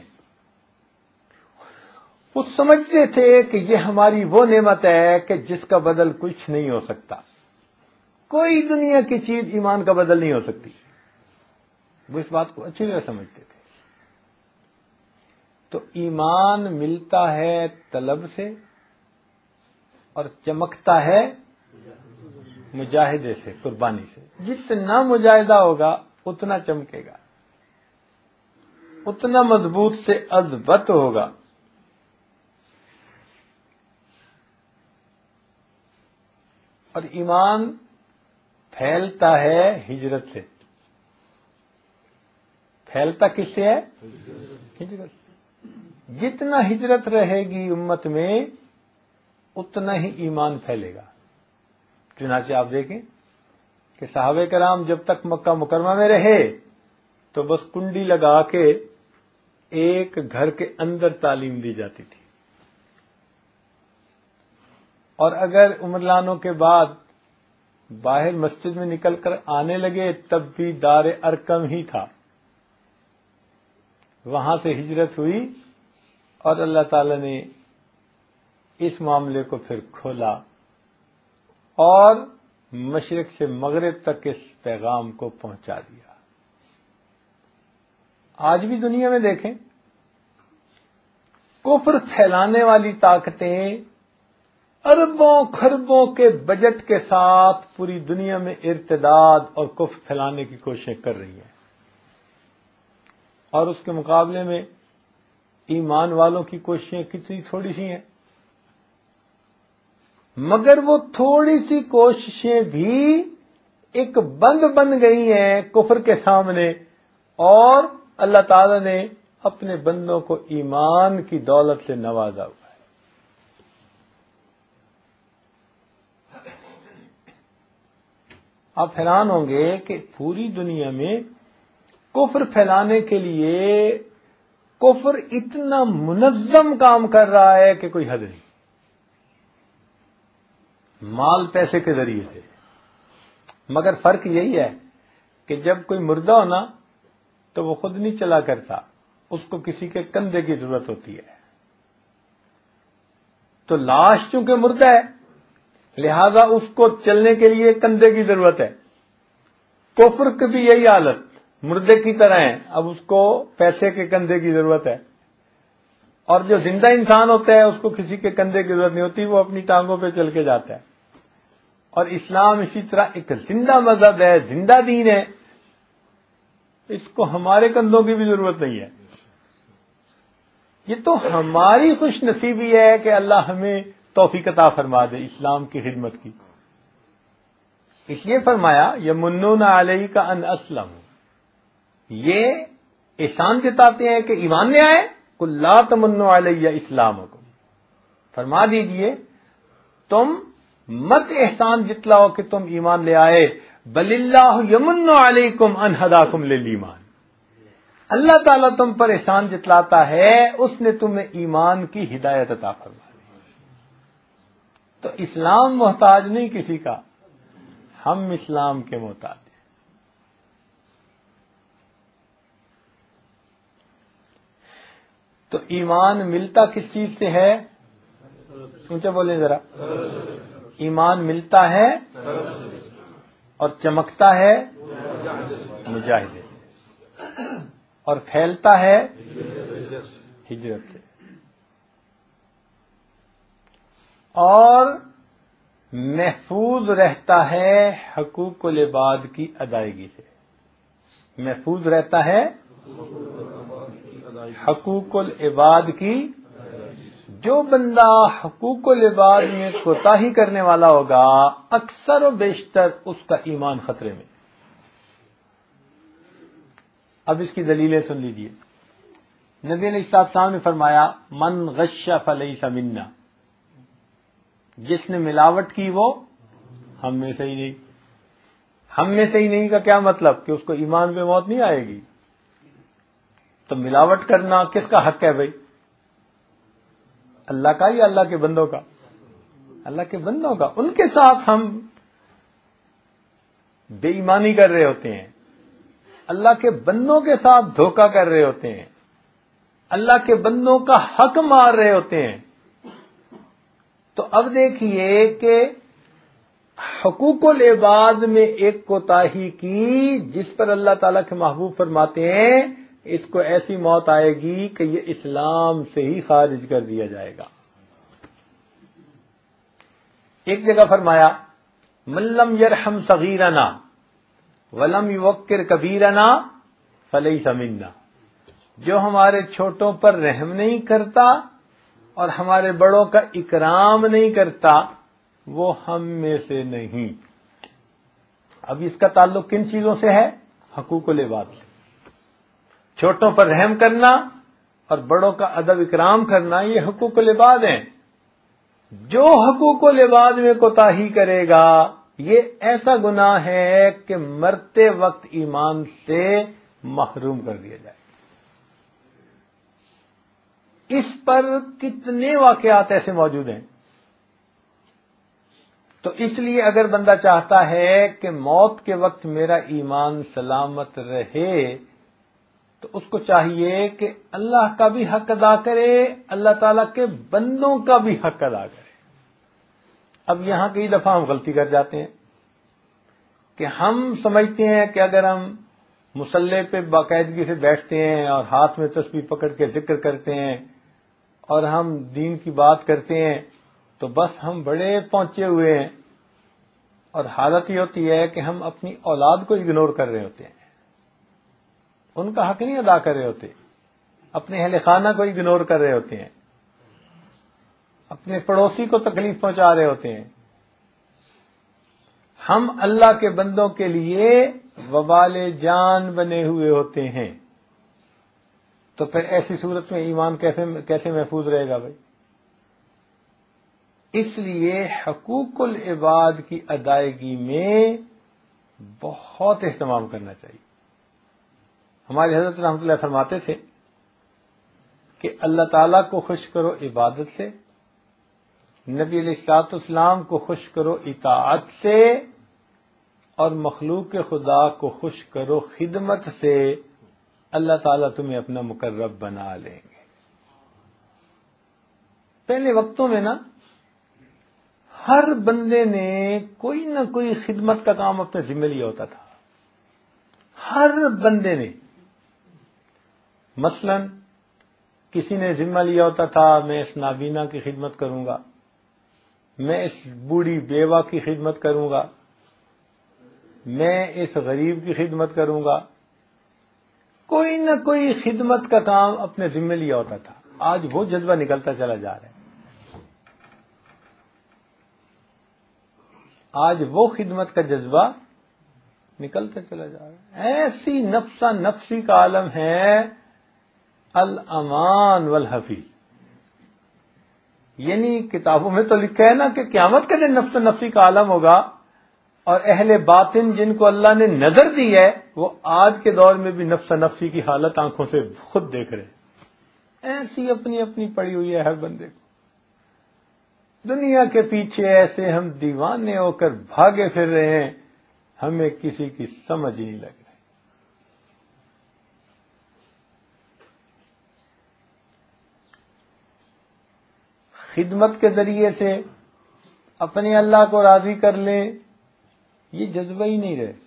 وہ سمجھتے تھے کہ یہ ہماری وہ نعمت ہے کہ جس کا بدل کچھ نہیں ہو سکتا. کوئی دنیا کی چیز ایمان کا بدل نہیں ہو سکتی. وہ اس بات کو اچھی طرح سمجھتے تھے. تو ایمان ملتا ہے طلب سے اور چمکتا ہے مجاہدے سے، قربانی سے. جتنا مجاہدہ ہوگا اتنا چمکے گا، اتنا مضبوط سے اضبط ہوگا. اور ایمان پھیلتا ہے ہجرت سے. پھیلتا کس سے ہے؟ ہجرت. جتنا ہجرت رہے گی امت میں اتنا ہی ایمان پھیلے گا. چنانچہ آپ دیکھیں کہ صحابہ کرام جب تک مکہ مکرمہ میں رہے تو بس کنڈی لگا کے ایک گھر کے اندر تعلیم دی جاتی تھی، اور اگر عمر لانوں کے بعد باہر مسجد میں نکل کر آنے لگے تب بھی دار ارقم ہی تھا. وہاں سے ہجرت ہوئی اور اللہ تعالی نے اس معاملے کو پھر کھولا اور مشرق سے مغرب تک اس پیغام کو پہنچا دیا. آج بھی دنیا میں دیکھیں، کفر پھیلانے والی طاقتیں اربوں خربوں کے بجٹ کے ساتھ پوری دنیا میں ارتداد اور کفر پھیلانے کی کوششیں کر رہی ہیں، اور اس کے مقابلے میں ایمان والوں کی کوششیں کتنی تھوڑی سی ہیں. مگر وہ تھوڑی سی کوششیں بھی ایک بند بن گئی ہیں کفر کے سامنے، اور اللہ تعالی نے اپنے بندوں کو ایمان کی دولت سے نوازا ہوا ہے. آپ حیران ہوں گے کہ پوری دنیا میں کفر پھیلانے کے لیے کفر اتنا منظم کام کر رہا ہے کہ کوئی حد نہیں. مال پیسے کے ذریعے سے. مگر فرق یہی ہے کہ جب کوئی مردہ ہونا تو وہ خود نہیں چلا کرتا، اس کو کسی کے کندھے کی ضرورت ہوتی ہے. تو لاش چونکہ مردہ ہے لہذا اس کو چلنے کے لیے کندھے کی ضرورت ہے. کفر کی بھی یہی حالت، مردے کی طرح ہے، اب اس کو پیسے کے کندھے کی ضرورت ہے. اور جو زندہ انسان ہوتا ہے اس کو کسی کے کندھے کی ضرورت نہیں ہوتی، وہ اپنی ٹانگوں پہ چل کے جاتا ہے. اور اسلام اسی طرح ایک زندہ مذہب ہے، زندہ دین ہے، اس کو ہمارے کندھوں کی بھی ضرورت نہیں ہے. یہ تو ہماری خوش نصیبی ہے کہ اللہ ہمیں توفیق عطا فرما دے اسلام کی خدمت کی. اس لیے فرمایا یمنون علیک ان اسلم، یہ احسان جتاتے ہیں کہ ایمان لے آئے. قل لا تمنوا علی اسلامکم، فرما دیجئے تم مت احسان جتلاؤ کہ تم ایمان لے آئے، بل اللہ یمن علیکم ان ہداکم للایمان، اللہ تعالیٰ تم پر احسان جتلاتا ہے، اس نے تمہیں ایمان کی ہدایت عطا فرما دی. تو اسلام محتاج نہیں کسی کا، ہم اسلام کے محتاج ہیں. تو ایمان ملتا کس چیز سے ہے؟ اونچا بولیں ذرا. ایمان ملتا ہے اور چمکتا ہے مجاہدے سے، اور پھیلتا ہے ہجرت سے، اور محفوظ رہتا ہے حقوق العباد کی ادائیگی سے. محفوظ رہتا ہے حقوق العباد کی. جو بندہ حقوق العباد میں کوتاہی کرنے والا ہوگا اکثر و بیشتر اس کا ایمان خطرے میں. اب اس کی دلیلیں سن لیجیے. نبی علیہ السلام نے فرمایا من غش فلیس منا، جس نے ملاوٹ کی وہ ہم میں سے ہی نہیں. ہم میں سے ہی نہیں کا کیا مطلب؟ کہ اس کو ایمان پہ موت نہیں آئے گی. تو ملاوٹ کرنا کس کا حق ہے بھائی؟ اللہ کا یا اللہ کے بندوں کا؟ اللہ کے بندوں کا. ان کے ساتھ ہم بے ایمانی کر رہے ہوتے ہیں، اللہ کے بندوں کے ساتھ دھوکہ کر رہے ہوتے ہیں، اللہ کے بندوں کا حق مار رہے ہوتے ہیں، تو اب دیکھیے کہ حقوق العباد میں ایک کوتاہی کی جس پر اللہ تعالیٰ کے محبوب فرماتے ہیں اس کو ایسی موت آئے گی کہ یہ اسلام سے ہی خارج کر دیا جائے گا۔ ایک جگہ فرمایا من لم یرحم صغیرنا ولم یوقر کبیرنا فلیس منا، جو ہمارے چھوٹوں پر رحم نہیں کرتا اور ہمارے بڑوں کا اکرام نہیں کرتا وہ ہم میں سے نہیں۔ اب اس کا تعلق کن چیزوں سے ہے؟ حقوق العباد سے۔ چھوٹوں پر رحم کرنا اور بڑوں کا ادب اکرام کرنا یہ حقوق العباد ہیں۔ جو حقوق العباد میں کوتاہی کرے گا یہ ایسا گناہ ہے کہ مرتے وقت ایمان سے محروم کر دیا جائے۔ اس پر کتنے واقعات ایسے موجود ہیں۔ تو اس لیے اگر بندہ چاہتا ہے کہ موت کے وقت میرا ایمان سلامت رہے تو اس کو چاہیے کہ اللہ کا بھی حق ادا کرے، اللہ تعالیٰ کے بندوں کا بھی حق ادا کرے۔ اب یہاں کئی دفعہ ہم غلطی کر جاتے ہیں کہ ہم سمجھتے ہیں کہ اگر ہم مصلی پہ باقاعدگی سے بیٹھتے ہیں اور ہاتھ میں تسبیح پکڑ کے ذکر کرتے ہیں اور ہم دین کی بات کرتے ہیں تو بس ہم بڑے پہنچے ہوئے ہیں، اور حالت یہ ہوتی ہے کہ ہم اپنی اولاد کو اگنور کر رہے ہوتے ہیں، ان کا حق نہیں ادا کر رہے ہوتے، اپنے اہل خانہ کو اگنور کر رہے ہوتے ہیں، اپنے پڑوسی کو تکلیف پہنچا رہے ہوتے ہیں۔ ہم اللہ کے بندوں کے لیے وبال جان بنے ہوئے ہوتے ہیں، تو پھر ایسی صورت میں ایمان کیسے محفوظ رہے گا بھائی؟ اس لیے حقوق العباد کی ادائیگی میں بہت اہتمام کرنا چاہیے۔ ہمارے حضرت رحمۃ اللہ فرماتے تھے کہ اللہ تعالیٰ کو خوش کرو عبادت سے، نبی علیہ الصلوۃ والسلام کو خوش کرو اطاعت سے، اور مخلوق خدا کو خوش کرو خدمت سے، اللہ تعالیٰ تمہیں اپنا مقرب بنا لیں گے۔ پہلے وقتوں میں نا ہر بندے نے کوئی نہ کوئی خدمت کا کام اپنے ذمہ لیا ہوتا تھا، ہر بندے نے۔ مثلا کسی نے ذمہ لیا ہوتا تھا میں اس نابینا کی خدمت کروں گا، میں اس بوڑھی بیوہ کی خدمت کروں گا، میں اس غریب کی خدمت کروں گا، کوئی نہ کوئی خدمت کا کام اپنے ذمہ لیا ہوتا تھا۔ آج وہ جذبہ نکلتا چلا جا رہا ہے، آج وہ خدمت کا جذبہ نکلتا چلا جا رہا ہے۔ ایسی نفسا نفسی کا عالم ہے الامان والحفیظ، یعنی کتابوں میں تو لکھا ہے نا کہ قیامت کے دن نفس نفسی کا عالم ہوگا، اور اہل باطن جن کو اللہ نے نظر دی ہے وہ آج کے دور میں بھی نفس نفسی کی حالت آنکھوں سے خود دیکھ رہے ہیں۔ ایسی اپنی اپنی پڑی ہوئی ہے ہر بندے کو۔ دنیا کے پیچھے ایسے ہم دیوانے ہو کر بھاگے پھر رہے ہیں، ہمیں کسی کی سمجھ ہی نہیں لگ رہی۔ خدمت کے ذریعے سے اپنے اللہ کو راضی کر لیں، یہ جذبہ ہی نہیں رہے،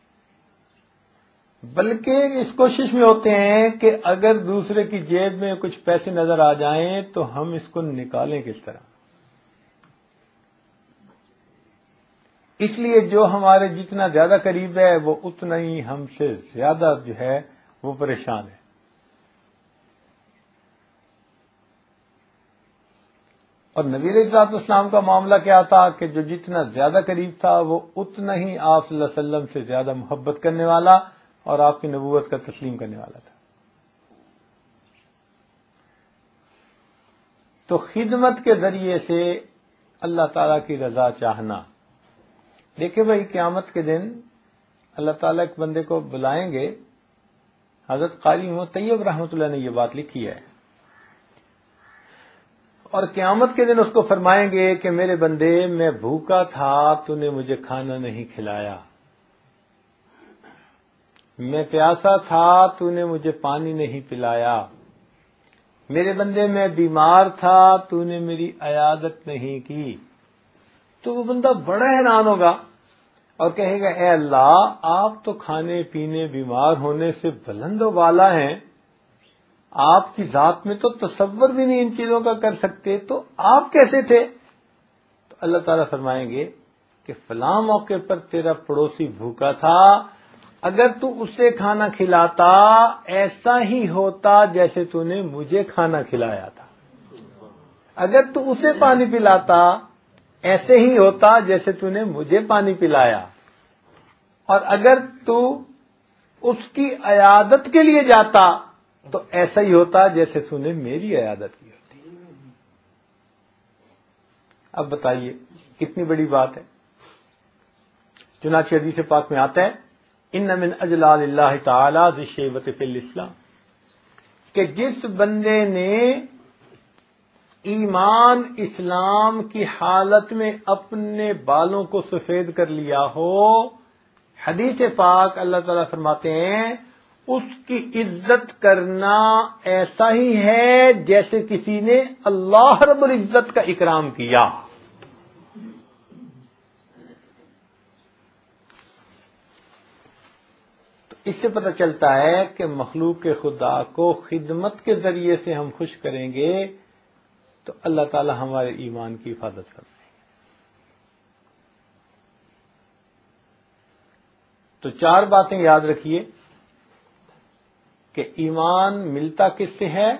بلکہ اس کوشش میں ہوتے ہیں کہ اگر دوسرے کی جیب میں کچھ پیسے نظر آ جائیں تو ہم اس کو نکالیں کس طرح۔ اس لیے جو ہمارے جتنا زیادہ قریب ہے وہ اتنا ہی ہم سے زیادہ جو ہے وہ پریشان ہے۔ اور نبی علیہ الصلوۃ والسلام کا معاملہ کیا تھا کہ جو جتنا زیادہ قریب تھا وہ اتنا ہی آپ صلی اللہ علیہ وسلم سے زیادہ محبت کرنے والا اور آپ کی نبوت کا تسلیم کرنے والا تھا۔ تو خدمت کے ذریعے سے اللہ تعالیٰ کی رضا چاہنا۔ دیکھیں بھائی قیامت کے دن اللہ تعالیٰ ایک بندے کو بلائیں گے، حضرت قاری محمد طیب رحمۃ اللہ نے یہ بات لکھی ہے، اور قیامت کے دن اس کو فرمائیں گے کہ میرے بندے میں بھوکا تھا تو نے مجھے کھانا نہیں کھلایا، میں پیاسا تھا تو نے مجھے پانی نہیں پلایا، میرے بندے میں بیمار تھا تو نے میری عیادت نہیں کی، تو وہ بندہ بڑا حیران ہوگا اور کہے گا اے اللہ، آپ تو کھانے پینے بیمار ہونے سے بلند و بالا ہیں، آپ کی ذات میں تو تصور بھی نہیں ان چیزوں کا کر سکتے، تو آپ کیسے تھے؟ تو اللہ تعالیٰ فرمائیں گے کہ فلاں موقع پر تیرا پڑوسی بھوکا تھا، اگر تو اسے کھانا کھلاتا ایسا ہی ہوتا جیسے تو نے مجھے کھانا کھلایا تھا، اگر تو اسے پانی پلاتا ایسے ہی ہوتا جیسے تو نے مجھے پانی پلایا، اور اگر تو اس کی عیادت کے لیے جاتا تو ایسا ہی ہوتا جیسے تو نے میری عیادت کی ہوتی۔ اب بتائیے کتنی بڑی بات ہے۔ چنانچہ حدیث پاک میں آتا ہے ان من اجلال اللہ تعالی ذی الشیبۃ فی الاسلام، کہ جس بندے نے ایمان اسلام کی حالت میں اپنے بالوں کو سفید کر لیا ہو، حدیث پاک اللہ تعالیٰ فرماتے ہیں اس کی عزت کرنا ایسا ہی ہے جیسے کسی نے اللہ رب العزت کا اکرام کیا۔ تو اس سے پتہ چلتا ہے کہ مخلوق خدا کو خدمت کے ذریعے سے ہم خوش کریں گے تو اللہ تعالی ہمارے ایمان کی حفاظت کریں گے۔ تو 4 باتیں یاد رکھیے کہ ایمان ملتا کس سے ہے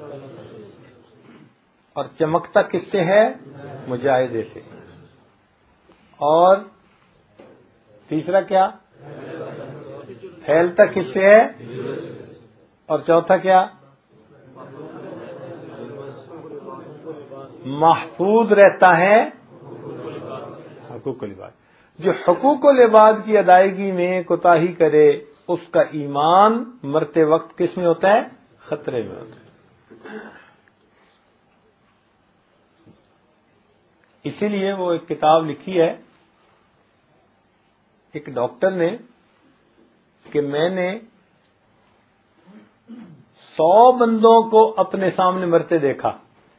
اور چمکتا کس سے ہے؟ مجاہدے سے۔ اور تیسرا کیا؟ پھیلتا کس سے ہے؟ اور چوتھا کیا؟ محفوظ رہتا ہے حقوق العباد۔ جو حقوق العباد کی ادائیگی میں کوتاہی کرے اس کا ایمان مرتے وقت کس میں ہوتا ہے؟ خطرے میں ہوتا ہے۔ اسی لیے وہ ایک کتاب لکھی ہے ایک ڈاکٹر نے کہ میں نے 100 بندوں کو اپنے سامنے مرتے دیکھا،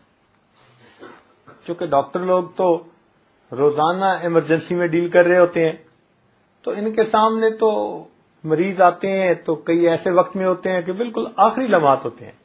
چونکہ ڈاکٹر لوگ تو روزانہ ایمرجنسی میں ڈیل کر رہے ہوتے ہیں، تو ان کے سامنے تو مریض آتے ہیں تو کئی ایسے وقت میں ہوتے ہیں کہ بالکل آخری لمحات ہوتے ہیں،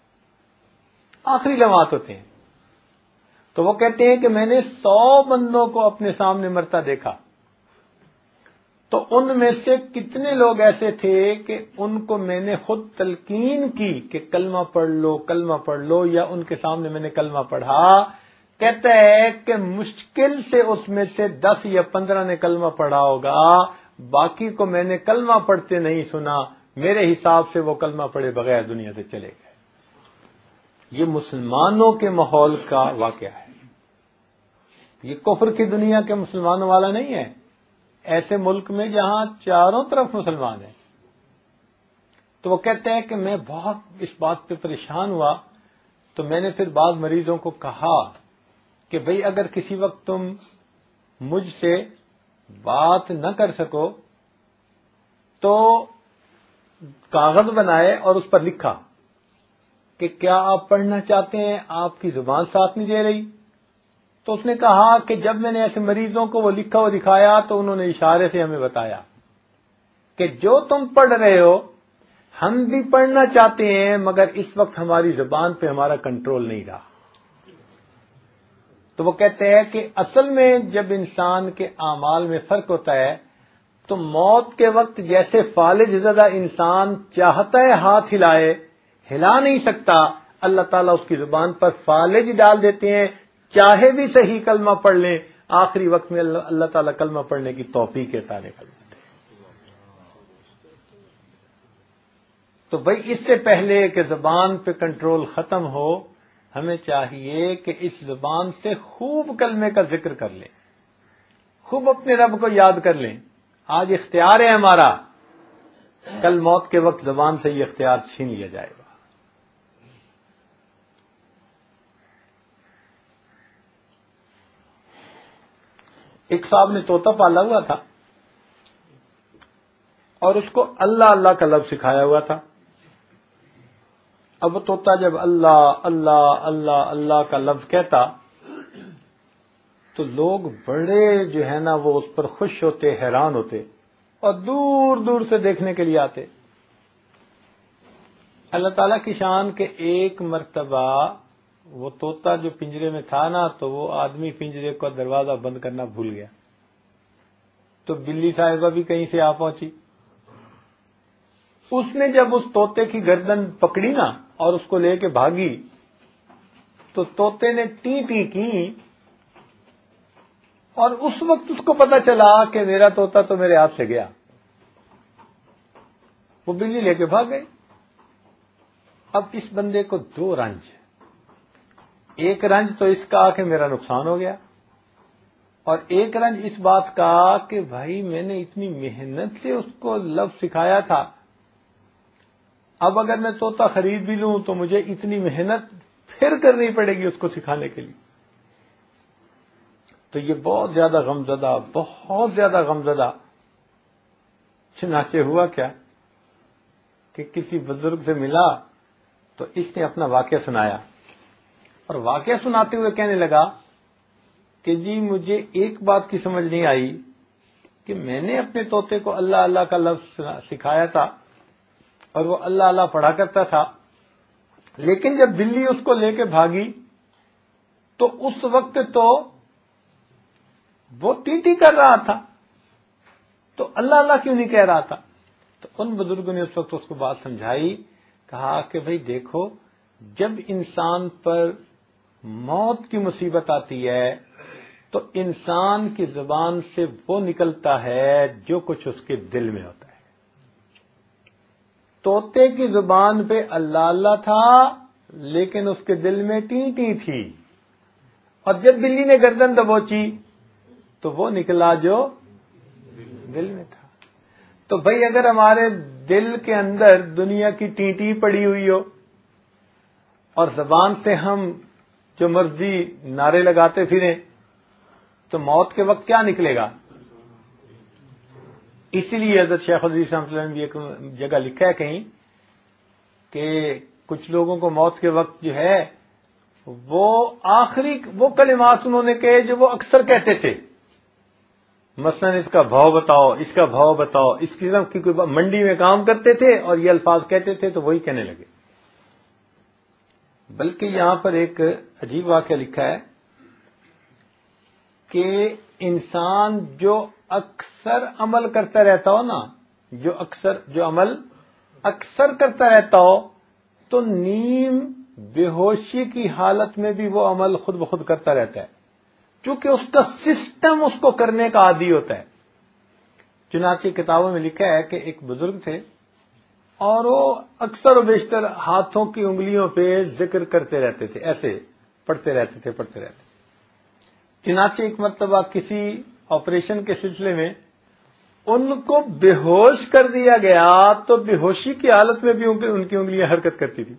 تو وہ کہتے ہیں کہ میں نے 100 بندوں کو اپنے سامنے مرتا دیکھا، تو ان میں سے کتنے لوگ ایسے تھے کہ ان کو میں نے خود تلقین کی کہ کلمہ پڑھ لو، یا ان کے سامنے میں نے کلمہ پڑھا۔ کہتا ہے کہ مشکل سے اس میں سے 10 یا 15 نے کلمہ پڑھا ہوگا، باقی کو میں نے کلمہ پڑھتے نہیں سنا، میرے حساب سے وہ کلمہ پڑھے بغیر دنیا سے چلے گئے۔ یہ مسلمانوں کے ماحول کا واقعہ ہے، یہ کفر کی دنیا کے مسلمانوں والا نہیں ہے، ایسے ملک میں جہاں چاروں طرف مسلمان ہیں۔ تو وہ کہتے ہیں کہ میں بہت اس بات پہ پریشان ہوا، تو میں نے پھر بعض مریضوں کو کہا کہ بھئی اگر کسی وقت تم مجھ سے بات نہ کر سکو تو کاغذ بنائے اور اس پر لکھا کہ کیا آپ پڑھنا چاہتے ہیں، آپ کی زبان ساتھ نہیں دے رہی۔ تو اس نے کہا کہ جب میں نے ایسے مریضوں کو وہ لکھا وہ دکھایا تو انہوں نے اشارے سے ہمیں بتایا کہ جو تم پڑھ رہے ہو ہم بھی پڑھنا چاہتے ہیں، مگر اس وقت ہماری زبان پہ ہمارا کنٹرول نہیں رہا۔ تو وہ کہتے ہیں کہ اصل میں جب انسان کے اعمال میں فرق ہوتا ہے تو موت کے وقت جیسے فالج زدہ انسان چاہتا ہے ہاتھ ہلائے، ہلا نہیں سکتا، اللہ تعالیٰ اس کی زبان پر فالج ڈال دیتے ہیں، چاہے بھی صحیح کلمہ پڑھ لیں، آخری وقت میں اللہ تعالیٰ کلمہ پڑھنے کی توفیق عطا کرتے ہیں۔ تو بھائی اس سے پہلے کہ زبان پہ کنٹرول ختم ہو، ہمیں چاہیے کہ اس زبان سے خوب کلمے کا ذکر کر لیں، خوب اپنے رب کو یاد کر لیں۔ آج اختیار ہے ہمارا، کل موت کے وقت زبان سے یہ اختیار چھین لیا جائے گا۔ ایک صاحب نے طوطا پالا ہوا تھا، اور اس کو اللہ اللہ کا لفظ سکھایا ہوا تھا. اب وہ طوطا جب اللہ اللہ اللہ اللہ کا لفظ کہتا تو لوگ بڑے جو ہے نا وہ اس پر خوش ہوتے، حیران ہوتے اور دور دور سے دیکھنے کے لیے آتے. اللہ تعالیٰ کی شان کے ایک مرتبہ وہ طوطا جو پنجرے میں تھا نا تو وہ آدمی پنجرے کا دروازہ بند کرنا بھول گیا، تو بلی صاحبہ بھی کہیں سے آ پہنچی. اس نے جب اس طوطے کی گردن پکڑی نا اور اس کو لے کے بھاگی تو طوطے نے ٹی ٹی کی، اور اس وقت اس کو پتا چلا کہ میرا طوطا تو میرے ہاتھ سے گیا. وہ بلی لے کے بھاگ گئی. اب اس بندے کو دو رنج، ایک رنج تو اس کا کہ میرا نقصان ہو گیا، اور ایک رنج اس بات کا کہ بھائی میں نے اتنی محنت سے اس کو لفظ سکھایا تھا، اب اگر میں طوطا خرید بھی لوں تو مجھے اتنی محنت پھر کرنی پڑے گی اس کو سکھانے کے لیے. تو یہ بہت زیادہ غمزدہ، بہت زیادہ غمزدہ. چنانچہ ہوا کیا کہ کسی بزرگ سے ملا تو اس نے اپنا واقعہ سنایا، اور واقعہ سناتے ہوئے کہنے لگا کہ جی مجھے ایک بات کی سمجھ نہیں آئی کہ میں نے اپنے طوطے کو اللہ اللہ کا لفظ سکھایا تھا اور وہ اللہ اللہ پڑھا کرتا تھا، لیکن جب بلی اس کو لے کے بھاگی تو اس وقت تو وہ ٹی ٹی کر رہا تھا، تو اللہ اللہ کیوں نہیں کہہ رہا تھا؟ تو ان بزرگوں نے اس وقت اس کو بات سمجھائی، کہا کہ بھئی دیکھو، جب انسان پر موت کی مصیبت آتی ہے تو انسان کی زبان سے وہ نکلتا ہے جو کچھ اس کے دل میں ہوتا ہے. طوطے کی زبان پہ اللہ اللہ تھا لیکن اس کے دل میں ٹی ٹی تھی، اور جب بلی نے گردن دبوچی تو وہ نکلا جو دل میں تھا. تو بھئی اگر ہمارے دل کے اندر دنیا کی ٹی ٹی پڑی ہوئی ہو اور زبان سے ہم جو مرضی نعرے لگاتے پھریں تو موت کے وقت کیا نکلے گا؟ اسی لیے حضرت شیخ الحدیث رحمۃ اللہ نے بھی ایک جگہ لکھا ہے کہیں کہ کچھ لوگوں کو موت کے وقت جو ہے وہ آخری وہ کلمات انہوں نے کہے جو وہ اکثر کہتے تھے. مثلا اس کا بھاؤ بتاؤ، اس کا بھاؤ بتاؤ، اس قسم کی کوئی منڈی میں کام کرتے تھے اور یہ الفاظ کہتے تھے تو وہی کہنے لگے. بلکہ یہاں پر ایک عجیب واقعہ لکھا ہے کہ انسان جو اکثر عمل کرتا رہتا ہو نا، جو عمل اکثر کرتا رہتا ہو تو نیم بے ہوشی کی حالت میں بھی وہ عمل خود بخود کرتا رہتا ہے، چونکہ اس کا سسٹم اس کو کرنے کا عادی ہوتا ہے. چنانچہ کتابوں میں لکھا ہے کہ ایک بزرگ تھے اور وہ اکثر و بیشتر ہاتھوں کی انگلیوں پہ ذکر کرتے رہتے تھے، ایسے پڑھتے رہتے تھے. چنانچہ ایک مرتبہ کسی آپریشن کے سلسلے میں ان کو بے ہوش کر دیا گیا تو بے ہوشی کی حالت میں بھی ان کی انگلیاں حرکت کرتی تھی.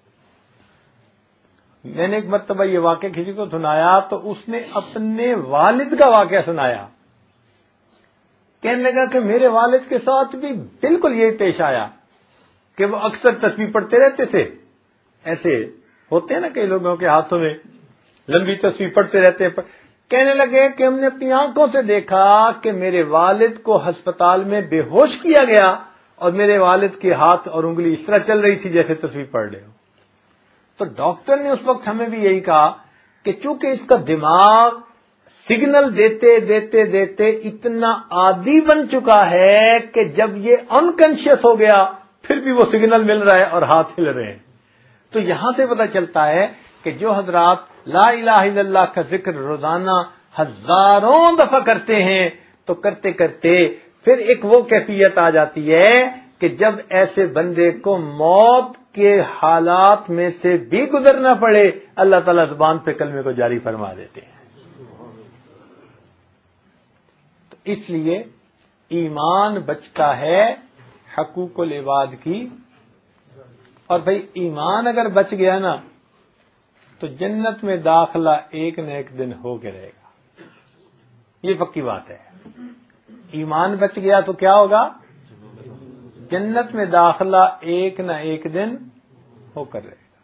میں نے ایک مرتبہ یہ واقعہ کسی کو سنایا تو اس نے اپنے والد کا واقعہ سنایا. کہنے لگا کہ میرے والد کے ساتھ بھی بالکل یہی پیش آیا کہ وہ اکثر تسبیح پڑھتے رہتے تھے. ایسے ہوتے ہیں نا کئی لوگوں کے ہاتھوں میں لمبی تسبیح پڑھتے رہتے. کہنے لگے کہ ہم نے اپنی آنکھوں سے دیکھا کہ میرے والد کو ہسپتال میں بے ہوش کیا گیا اور میرے والد کے ہاتھ اور انگلی اس طرح چل رہی تھی جیسے تسبیح پڑھ رہے ہو. تو ڈاکٹر نے اس وقت ہمیں بھی یہی کہا کہ چونکہ اس کا دماغ سگنل دیتے دیتے دیتے اتنا عادی بن چکا ہے کہ جب یہ انکانشیس ہو گیا پھر بھی وہ سگنل مل رہا ہے اور ہاتھ ہل رہے ہیں. تو یہاں سے پتہ چلتا ہے کہ جو حضرات لا الہ الا اللہ کا ذکر روزانہ ہزاروں دفعہ کرتے ہیں تو کرتے کرتے پھر ایک وہ کیفیت آ جاتی ہے کہ جب ایسے بندے کو موت کے حالات میں سے بھی گزرنا پڑے اللہ تعالیٰ زبان پہ کلمے کو جاری فرما دیتے ہیں. تو اس لیے ایمان بچتا ہے حقوق العباد کی، اور بھئی ایمان اگر بچ گیا نا تو جنت میں داخلہ ایک نہ ایک دن ہو کے رہے گا. یہ پکی بات ہے. ایمان بچ گیا تو کیا ہوگا؟ جنت میں داخلہ ایک نہ ایک دن ہو کر رہے گا.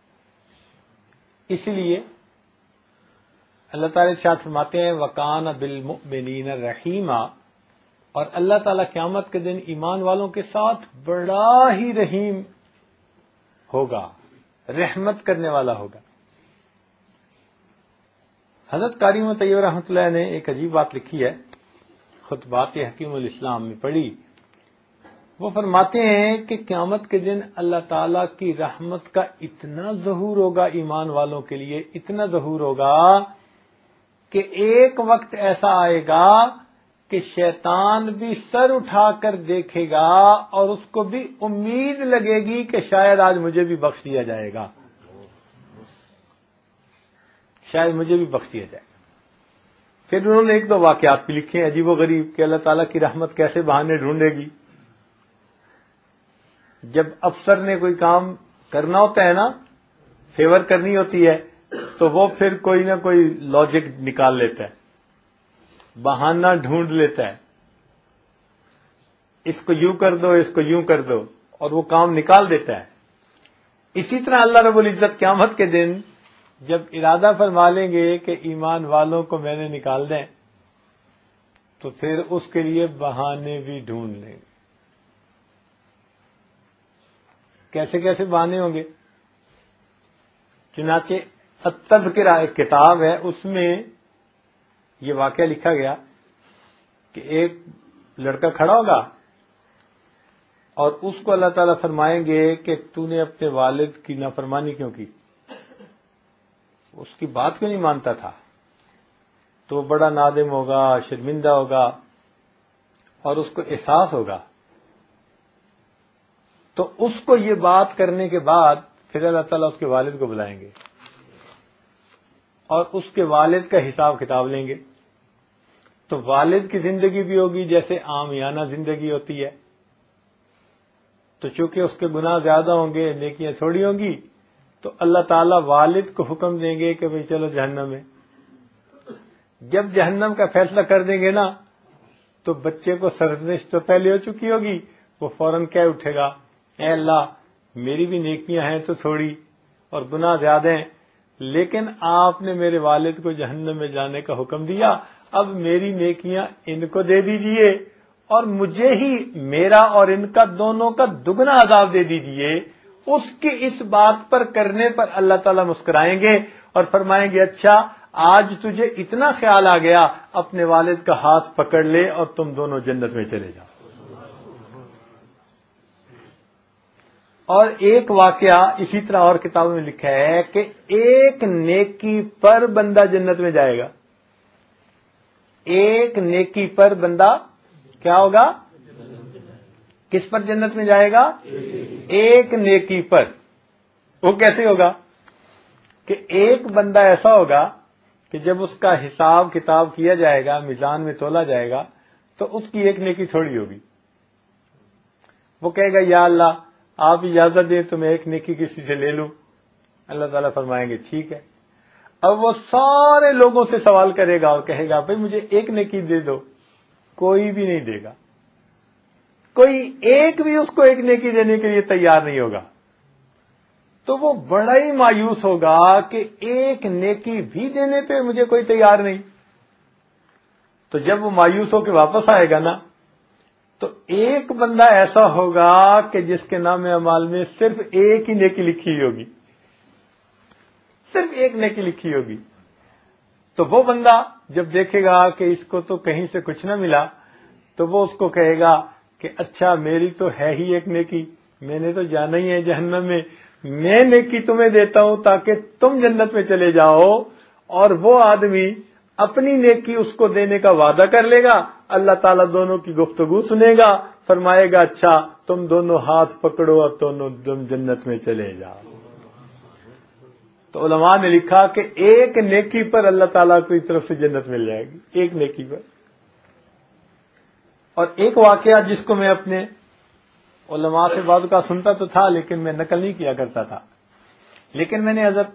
اس لیے اللہ تعالیٰ ارشاد فرماتے ہیں وَكَانَ بِالْمُؤْمِنِينَ رَحِيمًا، اور اللہ تعالیٰ قیامت کے دن ایمان والوں کے ساتھ بڑا ہی رحیم ہوگا، رحمت کرنے والا ہوگا. حضرت قاری طیب رحمۃ اللہ نے ایک عجیب بات لکھی ہے، خطبات حکیم الاسلام میں پڑھی. وہ فرماتے ہیں کہ قیامت کے دن اللہ تعالیٰ کی رحمت کا اتنا ظہور ہوگا ایمان والوں کے لیے، اتنا ظہور ہوگا کہ ایک وقت ایسا آئے گا کہ شیطان بھی سر اٹھا کر دیکھے گا اور اس کو بھی امید لگے گی کہ شاید آج مجھے بھی بخش دیا جائے گا، شاید مجھے بھی بخش دیا جائے گا. پھر انہوں نے ایک دو واقعات بھی لکھے ہیں عجیب و غریب کہ اللہ تعالیٰ کی رحمت کیسے بہانے ڈھونڈے گی. جب افسر نے کوئی کام کرنا ہوتا ہے نا، فیور کرنی ہوتی ہے، تو وہ پھر کوئی نہ کوئی لاجک نکال لیتا ہے، بہانہ ڈھونڈ لیتا ہے، اس کو یوں کر دو، اس کو یوں کر دو، اور وہ کام نکال دیتا ہے. اسی طرح اللہ رب العزت قیامت کے دن جب ارادہ فرما لیں گے کہ ایمان والوں کو میں نے نکال دیں، تو پھر اس کے لیے بہانے بھی ڈھونڈ لیں گے. کیسے کیسے بہانے ہوں گے؟ چنانچہ التذکرہ ایک کتاب ہے، اس میں یہ واقعہ لکھا گیا کہ ایک لڑکا کھڑا ہوگا اور اس کو اللہ تعالیٰ فرمائیں گے کہ تو نے اپنے والد کی نافرمانی کیوں کی، اس کی بات کیوں نہیں مانتا تھا. تو وہ بڑا نادم ہوگا، شرمندہ ہوگا، اور اس کو احساس ہوگا. تو اس کو یہ بات کرنے کے بعد پھر اللہ تعالیٰ اس کے والد کو بلائیں گے اور اس کے والد کا حساب کتاب لیں گے. تو والد کی زندگی بھی ہوگی جیسے عامیانہ زندگی ہوتی ہے، تو چونکہ اس کے گناہ زیادہ ہوں گے، نیکیاں تھوڑی ہوں گی، تو اللہ تعالیٰ والد کو حکم دیں گے کہ بھئی چلو جہنم میں. جب جہنم کا فیصلہ کر دیں گے نا، تو بچے کو سرزنش تو پہلے ہو چکی ہوگی، وہ فوراً کہہ اٹھے گا اے اللہ میری بھی نیکیاں ہیں تو تھوڑی اور گناہ زیادہ ہیں، لیکن آپ نے میرے والد کو جہنم میں جانے کا حکم دیا، اب میری نیکیاں ان کو دے دیجئے اور مجھے ہی میرا اور ان کا دونوں کا دگنا عذاب دے دیجئے. اس کی اس بات پر کرنے پر اللہ تعالیٰ مسکرائیں گے اور فرمائیں گے اچھا آج تجھے اتنا خیال آ گیا، اپنے والد کا ہاتھ پکڑ لے اور تم دونوں جنت میں چلے جاؤ. اور ایک واقعہ اسی طرح اور کتابوں میں لکھا ہے کہ ایک نیکی پر بندہ جنت میں جائے گا. ایک نیکی پر بندہ کیا ہوگا؟ کس پر جنت میں جائے گا؟ ایک نیکی پر. وہ کیسے ہوگا کہ ایک بندہ ایسا ہوگا کہ جب اس کا حساب کتاب کیا جائے گا، میزان میں تولا جائے گا، تو اس کی ایک نیکی تھوڑی ہوگی. وہ کہے گا یا اللہ آپ اجازت دیں تو میں ایک نیکی کسی سے لے لوں. اللہ تعالیٰ فرمائیں گے ٹھیک ہے. اب وہ سارے لوگوں سے سوال کرے گا اور کہے گا بھئی مجھے ایک نیکی دے دو. کوئی بھی نہیں دے گا، کوئی ایک بھی اس کو ایک نیکی دینے کے لیے تیار نہیں ہوگا. تو وہ بڑا ہی مایوس ہوگا کہ ایک نیکی بھی دینے پہ مجھے کوئی تیار نہیں. تو جب وہ مایوس ہو کے واپس آئے گا نا، تو ایک بندہ ایسا ہوگا کہ جس کے نام اعمال میں صرف ایک ہی نیکی لکھی ہوگی، صرف ایک نیکی لکھی ہوگی. تو وہ بندہ جب دیکھے گا کہ اس کو تو کہیں سے کچھ نہ ملا، تو وہ اس کو کہے گا کہ اچھا میری تو ہے ہی ایک نیکی، میں نے تو جانا ہی ہے جہنم میں نیکی تمہیں دیتا ہوں تاکہ تم جنت میں چلے جاؤ. اور وہ آدمی اپنی نیکی اس کو دینے کا وعدہ کر لے گا. اللہ تعالیٰ دونوں کی گفتگو سنے گا، فرمائے گا اچھا تم دونوں ہاتھ پکڑو اور تم جنت میں چلے جاؤ. تو علماء نے لکھا کہ ایک نیکی پر اللہ تعالیٰ کی طرف سے جنت مل جائے گی، ایک نیکی پر. اور ایک واقعہ جس کو میں اپنے علماء سے بعض کا سنتا تو تھا لیکن میں نقل نہیں کیا کرتا تھا، لیکن میں نے حضرت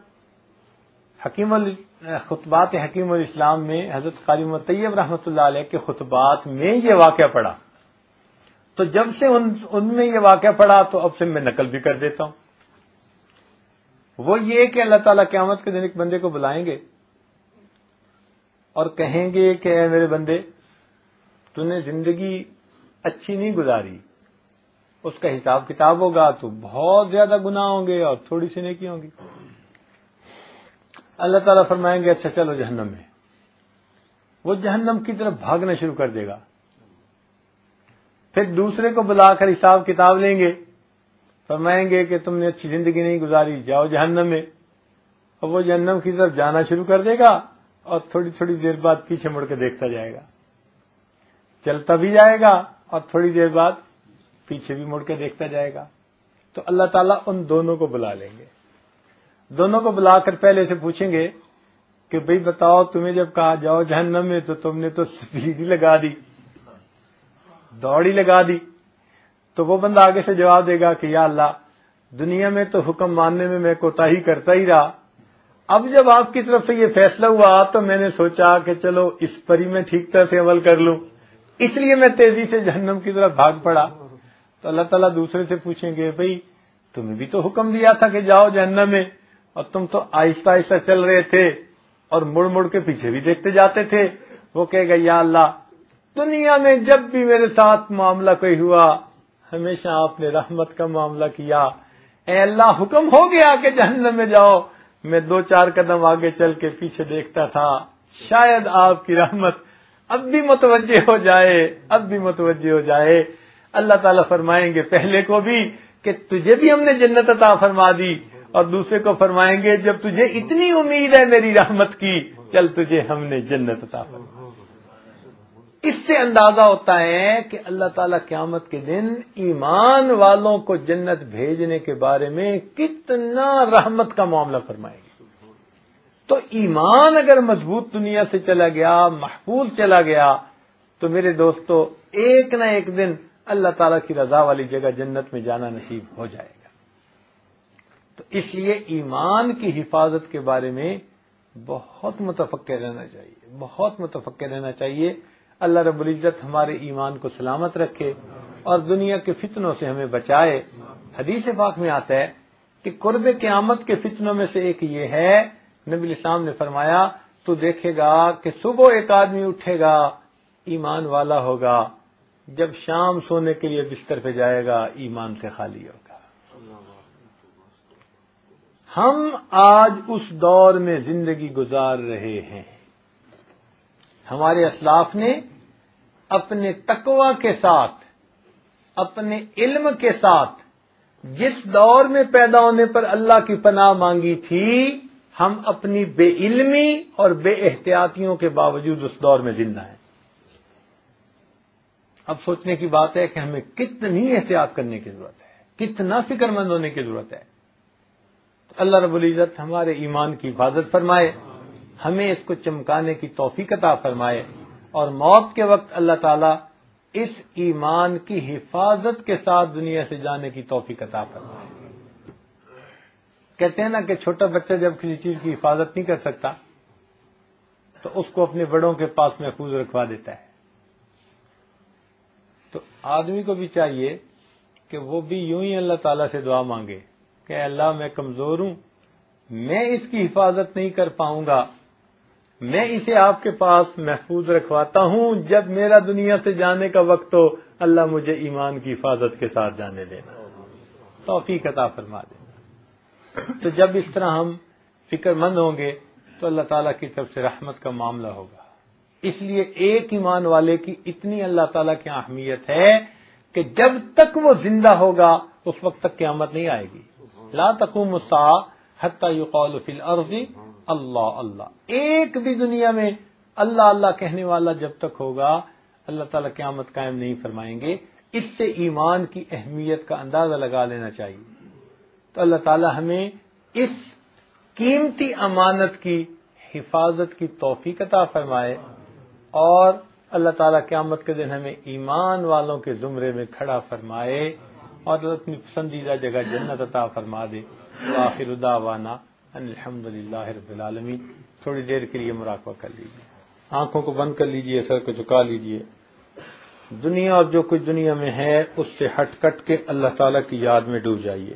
خطبات حکیم الاسلام میں حضرت قاری طیب رحمۃ اللہ علیہ کے خطبات میں یہ واقعہ پڑھا. تو جب سے ان میں یہ واقعہ پڑا تو اب سے میں نقل بھی کر دیتا ہوں. وہ یہ کہ اللہ تعالیٰ قیامت کے دن ایک بندے کو بلائیں گے اور کہیں گے کہ اے میرے بندے، تو نے زندگی اچھی نہیں گزاری. اس کا حساب کتاب ہوگا تو بہت زیادہ گناہ ہوں گے اور تھوڑی سی نیکی ہوں گی. اللہ تعالیٰ فرمائیں گے اچھا چلو جہنم میں. وہ جہنم کی طرف بھاگنا شروع کر دے گا. پھر دوسرے کو بلا کر حساب کتاب لیں گے، فرمائیں گے کہ تم نے اچھی زندگی نہیں گزاری، جاؤ جہنم میں. اور وہ جہنم کی طرف جانا شروع کر دے گا اور تھوڑی تھوڑی دیر بعد پیچھے مڑ کے دیکھتا جائے گا. چلتا بھی جائے گا اور تھوڑی دیر بعد پیچھے بھی مڑ کے دیکھتا جائے گا. تو اللہ تعالیٰ ان دونوں کو بلا لیں گے. دونوں کو بلا کر پہلے سے پوچھیں گے کہ بھئی بتاؤ، تمہیں جب کہا جاؤ جہنم میں تو تم نے تو سپیڈ ہی لگا دی، دوڑ ہی لگا دی. تو وہ بندہ آگے سے جواب دے گا کہ یا اللہ، دنیا میں تو حکم ماننے میں کوتاہی کرتا ہی رہا، اب جب آپ کی طرف سے یہ فیصلہ ہوا تو میں نے سوچا کہ چلو اس پر ہی میں ٹھیک طرح سے عمل کر لوں، اس لیے میں تیزی سے جہنم کی طرف بھاگ پڑا. تو اللہ تعالیٰ دوسرے سے پوچھیں گے بھئی تمہیں بھی تو حکم دیا تھا کہ جاؤ جہنم میں، اور تم تو آہستہ آہستہ چل رہے تھے اور مڑ مڑ کے پیچھے بھی دیکھتے جاتے تھے. وہ کہے گا یا اللہ، دنیا میں جب بھی میرے ساتھ معاملہ کوئی ہوا ہمیشہ آپ نے رحمت کا معاملہ کیا. اے اللہ، حکم ہو گیا کہ جہنم میں جاؤ، میں 2-4 قدم آگے چل کے پیچھے دیکھتا تھا، شاید آپ کی رحمت اب بھی متوجہ ہو جائے، اب بھی متوجہ ہو جائے. اللہ تعالیٰ فرمائیں گے پہلے کو بھی کہ تجھے بھی ہم نے جنت عطا فرما دی، اور دوسرے کو فرمائیں گے جب تجھے اتنی امید ہے میری رحمت کی، چل تجھے ہم نے جنت عطا فرما. اس سے اندازہ ہوتا ہے کہ اللہ تعالیٰ قیامت کے دن ایمان والوں کو جنت بھیجنے کے بارے میں کتنا رحمت کا معاملہ فرمائے گے. تو ایمان اگر مضبوط دنیا سے چلا گیا، محفوظ چلا گیا، تو میرے دوستو ایک نہ ایک دن اللہ تعالیٰ کی رضا والی جگہ جنت میں جانا نصیب ہو جائے گا. تو اس لیے ایمان کی حفاظت کے بارے میں بہت متفکر رہنا چاہیے، بہت متفکر رہنا چاہیے. اللہ رب العزت ہمارے ایمان کو سلامت رکھے اور دنیا کے فتنوں سے ہمیں بچائے. حدیث پاک میں آتا ہے کہ قرب قیامت کے فتنوں میں سے ایک یہ ہے، نبی الاسلام نے فرمایا تو دیکھے گا کہ صبح ایک آدمی اٹھے گا ایمان والا ہوگا، جب شام سونے کے لیے بستر پہ جائے گا ایمان سے خالی ہوگا. ہم آج اس دور میں زندگی گزار رہے ہیں. ہمارے اسلاف نے اپنے تقوی کے ساتھ، اپنے علم کے ساتھ جس دور میں پیدا ہونے پر اللہ کی پناہ مانگی تھی، ہم اپنی بے علمی اور بے احتیاطیوں کے باوجود اس دور میں زندہ ہیں. اب سوچنے کی بات ہے کہ ہمیں کتنی احتیاط کرنے کی ضرورت ہے، کتنا فکر مند ہونے کی ضرورت ہے. تو اللہ رب العزت ہمارے ایمان کی حفاظت فرمائے، ہمیں اس کو چمکانے کی توفیق عطا فرمائے، اور موت کے وقت اللہ تعالیٰ اس ایمان کی حفاظت کے ساتھ دنیا سے جانے کی توفیق عطا فرمائے. کہتے ہیں نا کہ چھوٹا بچہ جب کسی چیز کی حفاظت نہیں کر سکتا تو اس کو اپنے بڑوں کے پاس محفوظ رکھوا دیتا ہے. تو آدمی کو بھی چاہیے کہ وہ بھی یوں ہی اللہ تعالیٰ سے دعا مانگے کہ اللہ میں کمزور ہوں، میں اس کی حفاظت نہیں کر پاؤں گا، میں اسے آپ کے پاس محفوظ رکھواتا ہوں، جب میرا دنیا سے جانے کا وقت ہو اللہ مجھے ایمان کی حفاظت کے ساتھ جانے دینا، توفیق عطا فرما دینا. تو جب اس طرح ہم فکر مند ہوں گے تو اللہ تعالیٰ کی طرف سے رحمت کا معاملہ ہوگا. اس لیے ایک ایمان والے کی اتنی اللہ تعالیٰ کی اہمیت ہے کہ جب تک وہ زندہ ہوگا اس وقت تک قیامت نہیں آئے گی. لا تقوم الساعة حتى يقال في الارض اللہ اللہ. ایک بھی دنیا میں اللہ اللہ کہنے والا جب تک ہوگا اللہ تعالیٰ قیامت قائم نہیں فرمائیں گے. اس سے ایمان کی اہمیت کا اندازہ لگا لینا چاہیے. تو اللہ تعالیٰ ہمیں اس قیمتی امانت کی حفاظت کی توفیق عطا فرمائے، اور اللہ تعالیٰ قیامت کے دن ہمیں ایمان والوں کے زمرے میں کھڑا فرمائے اور اپنی پسندیدہ جگہ جنت عطا فرما دے. وآخر دعوانا ان الحمدللہ رب العالمین. تھوڑی دیر کے لیے مراقبہ کر لیجیے، آنکھوں کو بند کر لیجیے، سر کو جھکا لیجیے. دنیا اور جو کچھ دنیا میں ہے اس سے ہٹ کٹ کے اللہ تعالیٰ کی یاد میں ڈوب جائیے.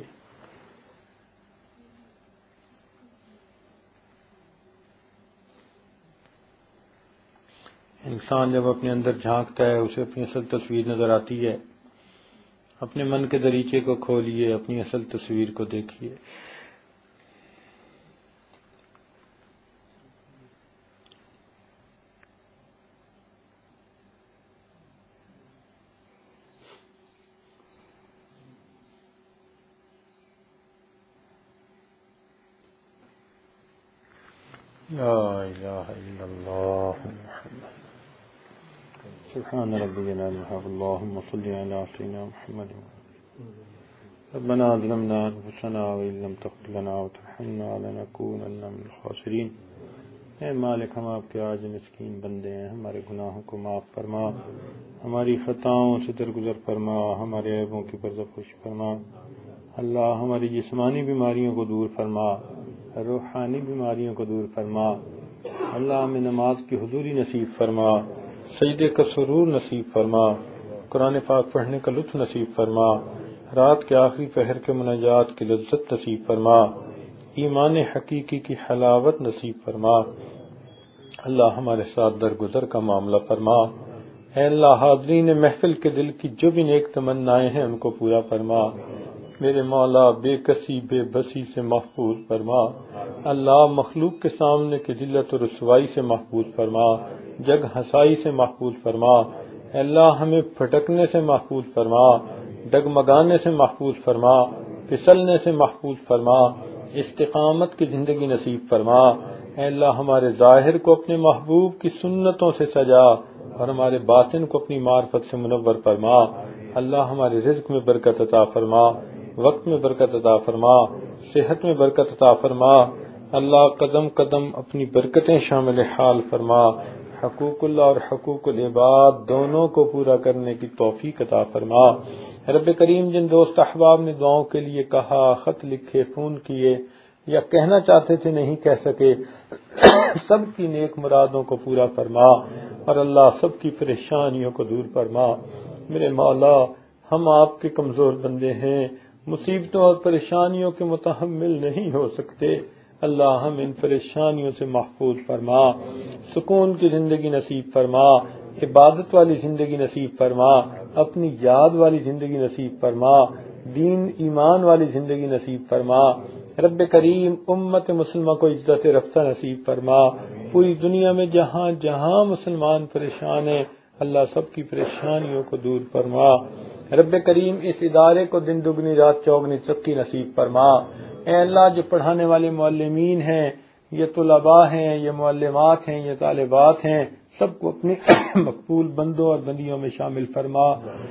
انسان جب اپنے اندر جھانکتا ہے اسے اپنی اصل تصویر نظر آتی ہے. اپنے من کے دریچے کو کھولیے، اپنی اصل تصویر کو دیکھیے. لا الہ الا اللہ محمد سبحان ربی العظیم. اللهم صل علی سیدنا محمد. ربنا ظلمنا انفسنا وان لم تغفر لنا وترحمنا لنكونن من الخاسرین. اے مالک، ہم آپ کے عاجز مسکین بندے ہیں، ہمارے گناہوں کو معاف فرما، ہماری خطاؤں سے درگزر فرما، ہمارے عیبوں کی پردپوش فرما. اللہ ہماری جسمانی بیماریوں کو دور فرما، روحانی بیماریوں کو دور فرما. اللہ ہمیں نماز کی حضوری نصیب فرما، سجدے کا سرور نصیب فرما، قرآن پاک پڑھنے کا لطف نصیب فرما، رات کے آخری پہر کے مناجات کی لذت نصیب فرما، ایمان حقیقی کی حلاوت نصیب فرما. اللہ ہمارے ساتھ درگزر کا معاملہ فرما. اے اللہ حاضرین محفل کے دل کی جو بھی نیک تمنائیں ہیں ان کو پورا فرما. میرے مولا بے کسی بے بسی سے محفوظ فرما. اللہ مخلوق کے سامنے کی ذلت و رسوائی سے محفوظ فرما، جگ ہنسائی سے محفوظ فرما. اے اللہ ہمیں پھٹکنے سے محفوظ فرما، ڈگمگانے سے محفوظ فرما، پھسلنے سے محفوظ فرما، استقامت کی زندگی نصیب فرما. اے اللہ ہمارے ظاہر کو اپنے محبوب کی سنتوں سے سجا اور ہمارے باطن کو اپنی معرفت سے منور فرما. اللہ ہمارے رزق میں برکت عطا فرما، وقت میں برکت عطا فرما، صحت میں برکت عطا فرما. اللہ قدم قدم اپنی برکتیں شامل حال فرما. حقوق اللہ اور حقوق العباد دونوں کو پورا کرنے کی توفیق عطا فرما. رب کریم، جن دوست احباب نے دعاؤں کے لیے کہا، خط لکھے، فون کیے یا کہنا چاہتے تھے نہیں کہہ سکے، سب کی نیک مرادوں کو پورا فرما اور اللہ سب کی پریشانیوں کو دور فرما. میرے مولا، ہم آپ کے کمزور بندے ہیں، مصیبتوں اور پریشانیوں کے متحمل نہیں ہو سکتے. اللہ ہم ان پریشانیوں سے محفوظ فرما، سکون کی زندگی نصیب فرما، عبادت والی زندگی نصیب فرما، اپنی یاد والی زندگی نصیب فرما، دین ایمان والی زندگی نصیب فرما. رب کریم، امت مسلمہ کو عزت رفتہ نصیب فرما. پوری دنیا میں جہاں جہاں مسلمان پریشان ہیں، اللہ سب کی پریشانیوں کو دور فرما. رب کریم، اس ادارے کو دن دگنی رات چوگنی ترقی نصیب فرما. اے اللہ، جو پڑھانے والے معلمین ہیں، یہ طلباء ہیں، یہ معلمات ہیں، یہ طالبات ہیں، سب کو اپنے مقبول بندوں اور بندیوں میں شامل فرما.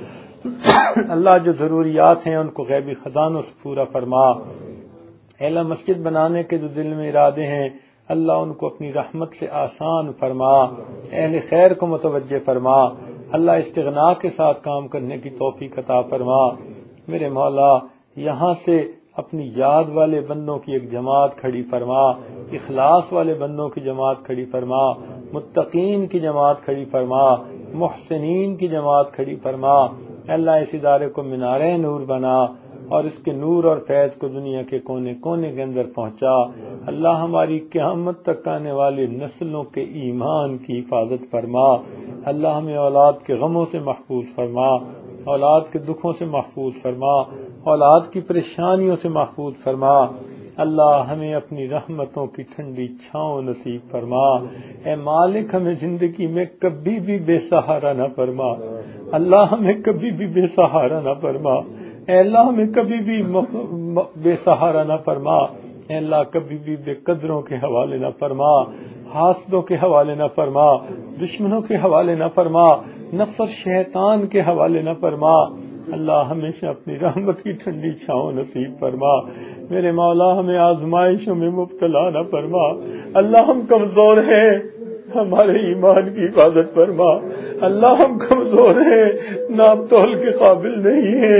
اللہ جو ضروریات ہیں ان کو غیبی خزانوں سے پورا فرما. اے اللہ، مسجد بنانے کے جو دل میں ارادے ہیں، اللہ ان کو اپنی رحمت سے آسان فرما. اہل خیر کو متوجہ فرما. اللہ استغنا کے ساتھ کام کرنے کی توفیق عطا فرما. میرے مولا، یہاں سے اپنی یاد والے بندوں کی ایک جماعت کھڑی فرما، اخلاص والے بندوں کی جماعت کھڑی فرما، متقین کی جماعت کھڑی فرما، محسنین کی جماعت کھڑی فرما. اللہ اس ادارے کو مینار نور بنا اور اس کے نور اور فیض کو دنیا کے کونے کونے کے اندر پہنچا. اللہ ہماری قیامت تک آنے والی نسلوں کے ایمان کی حفاظت فرما. اللہ ہمیں اولاد کے غموں سے محفوظ فرما، اولاد کے دکھوں سے محفوظ فرما، اولاد کی پریشانیوں سے محفوظ فرما. اللہ ہمیں اپنی رحمتوں کی ٹھنڈی چھاؤں نصیب فرما. اے مالک، ہمیں زندگی میں کبھی بھی بے سہارا نہ فرما. اللہ ہمیں کبھی بھی بے سہارا نہ فرما. اے اللہ ہمیں کبھی بھی بے سہارا نہ فرما. اے اللہ کبھی بھی بے قدروں کے حوالے نہ فرما، حاسدوں کے حوالے نہ فرما، دشمنوں کے حوالے نہ فرما، نفس اور شیطان کے حوالے نہ فرما. اللہ ہمیشہ اپنی رحمت کی ٹھنڈی چھاؤں نصیب فرما. میرے مولا، ہمیں آزمائشوں میں مبتلا نہ فرما. اللہ ہم کمزور ہیں، ہمارے ایمان کی حفاظت فرما. اللہ ہم کمزور ہیں، ناپ تول کے قابل نہیں ہیں.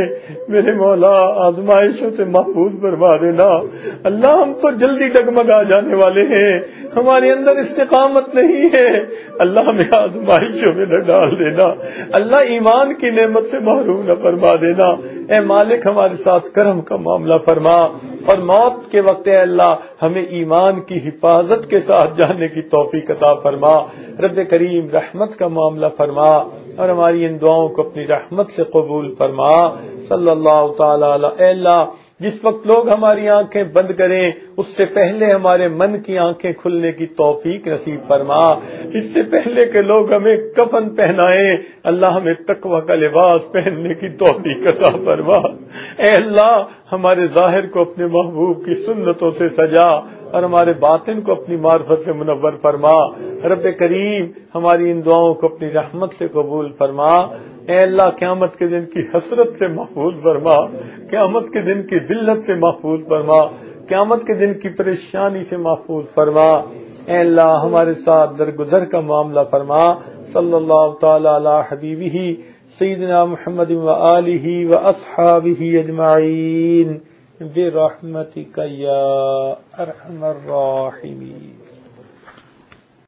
میرے مولا آزمائشوں سے محفوظ فرما دینا. اللہ ہم تو جلدی ڈگمگا جانے والے ہیں, ہمارے اندر استقامت نہیں ہے. اللہ ہمیں آزمائشوں میں نہ ڈال دینا. اللہ ایمان کی نعمت سے محروم نہ فرما دینا. اے مالک ہمارے ساتھ کرم کا معاملہ فرما, اور موت کے وقت اے اللہ ہمیں ایمان کی حفاظت کے ساتھ جانے کی توفیق عطا فرما. رب کریم رحمت کا معاملہ فرما, اور ہماری ان دعاؤں کو اپنی رحمت سے قبول فرما. صلی اللہ تعالی علیہ. اے اللہ جس وقت لوگ ہماری آنکھیں بند کریں اس سے پہلے ہمارے من کی آنکھیں کھلنے کی توفیق نصیب فرما. اس سے پہلے کہ لوگ ہمیں کفن پہنائیں اللہ ہمیں تقوی کا لباس پہننے کی توفیق عطا فرما. اے اللہ ہمارے ظاہر کو اپنے محبوب کی سنتوں سے سجا, اور ہمارے باطن کو اپنی معرفت سے منور فرما. رب کریم ہماری ان دعاؤں کو اپنی رحمت سے قبول فرما. اے اللہ قیامت کے دن کی حسرت سے محفوظ فرما, قیامت کے دن کی ذلت سے محفوظ فرما, قیامت کے دن کی پریشانی سے محفوظ فرما. اے اللہ ہمارے ساتھ درگزر کا معاملہ فرما. صلی اللہ تعالی علی حبیبہ سیدنا محمد و آلہ و اصحابہ اجمعین برحمتک یا ارحم الراحمین.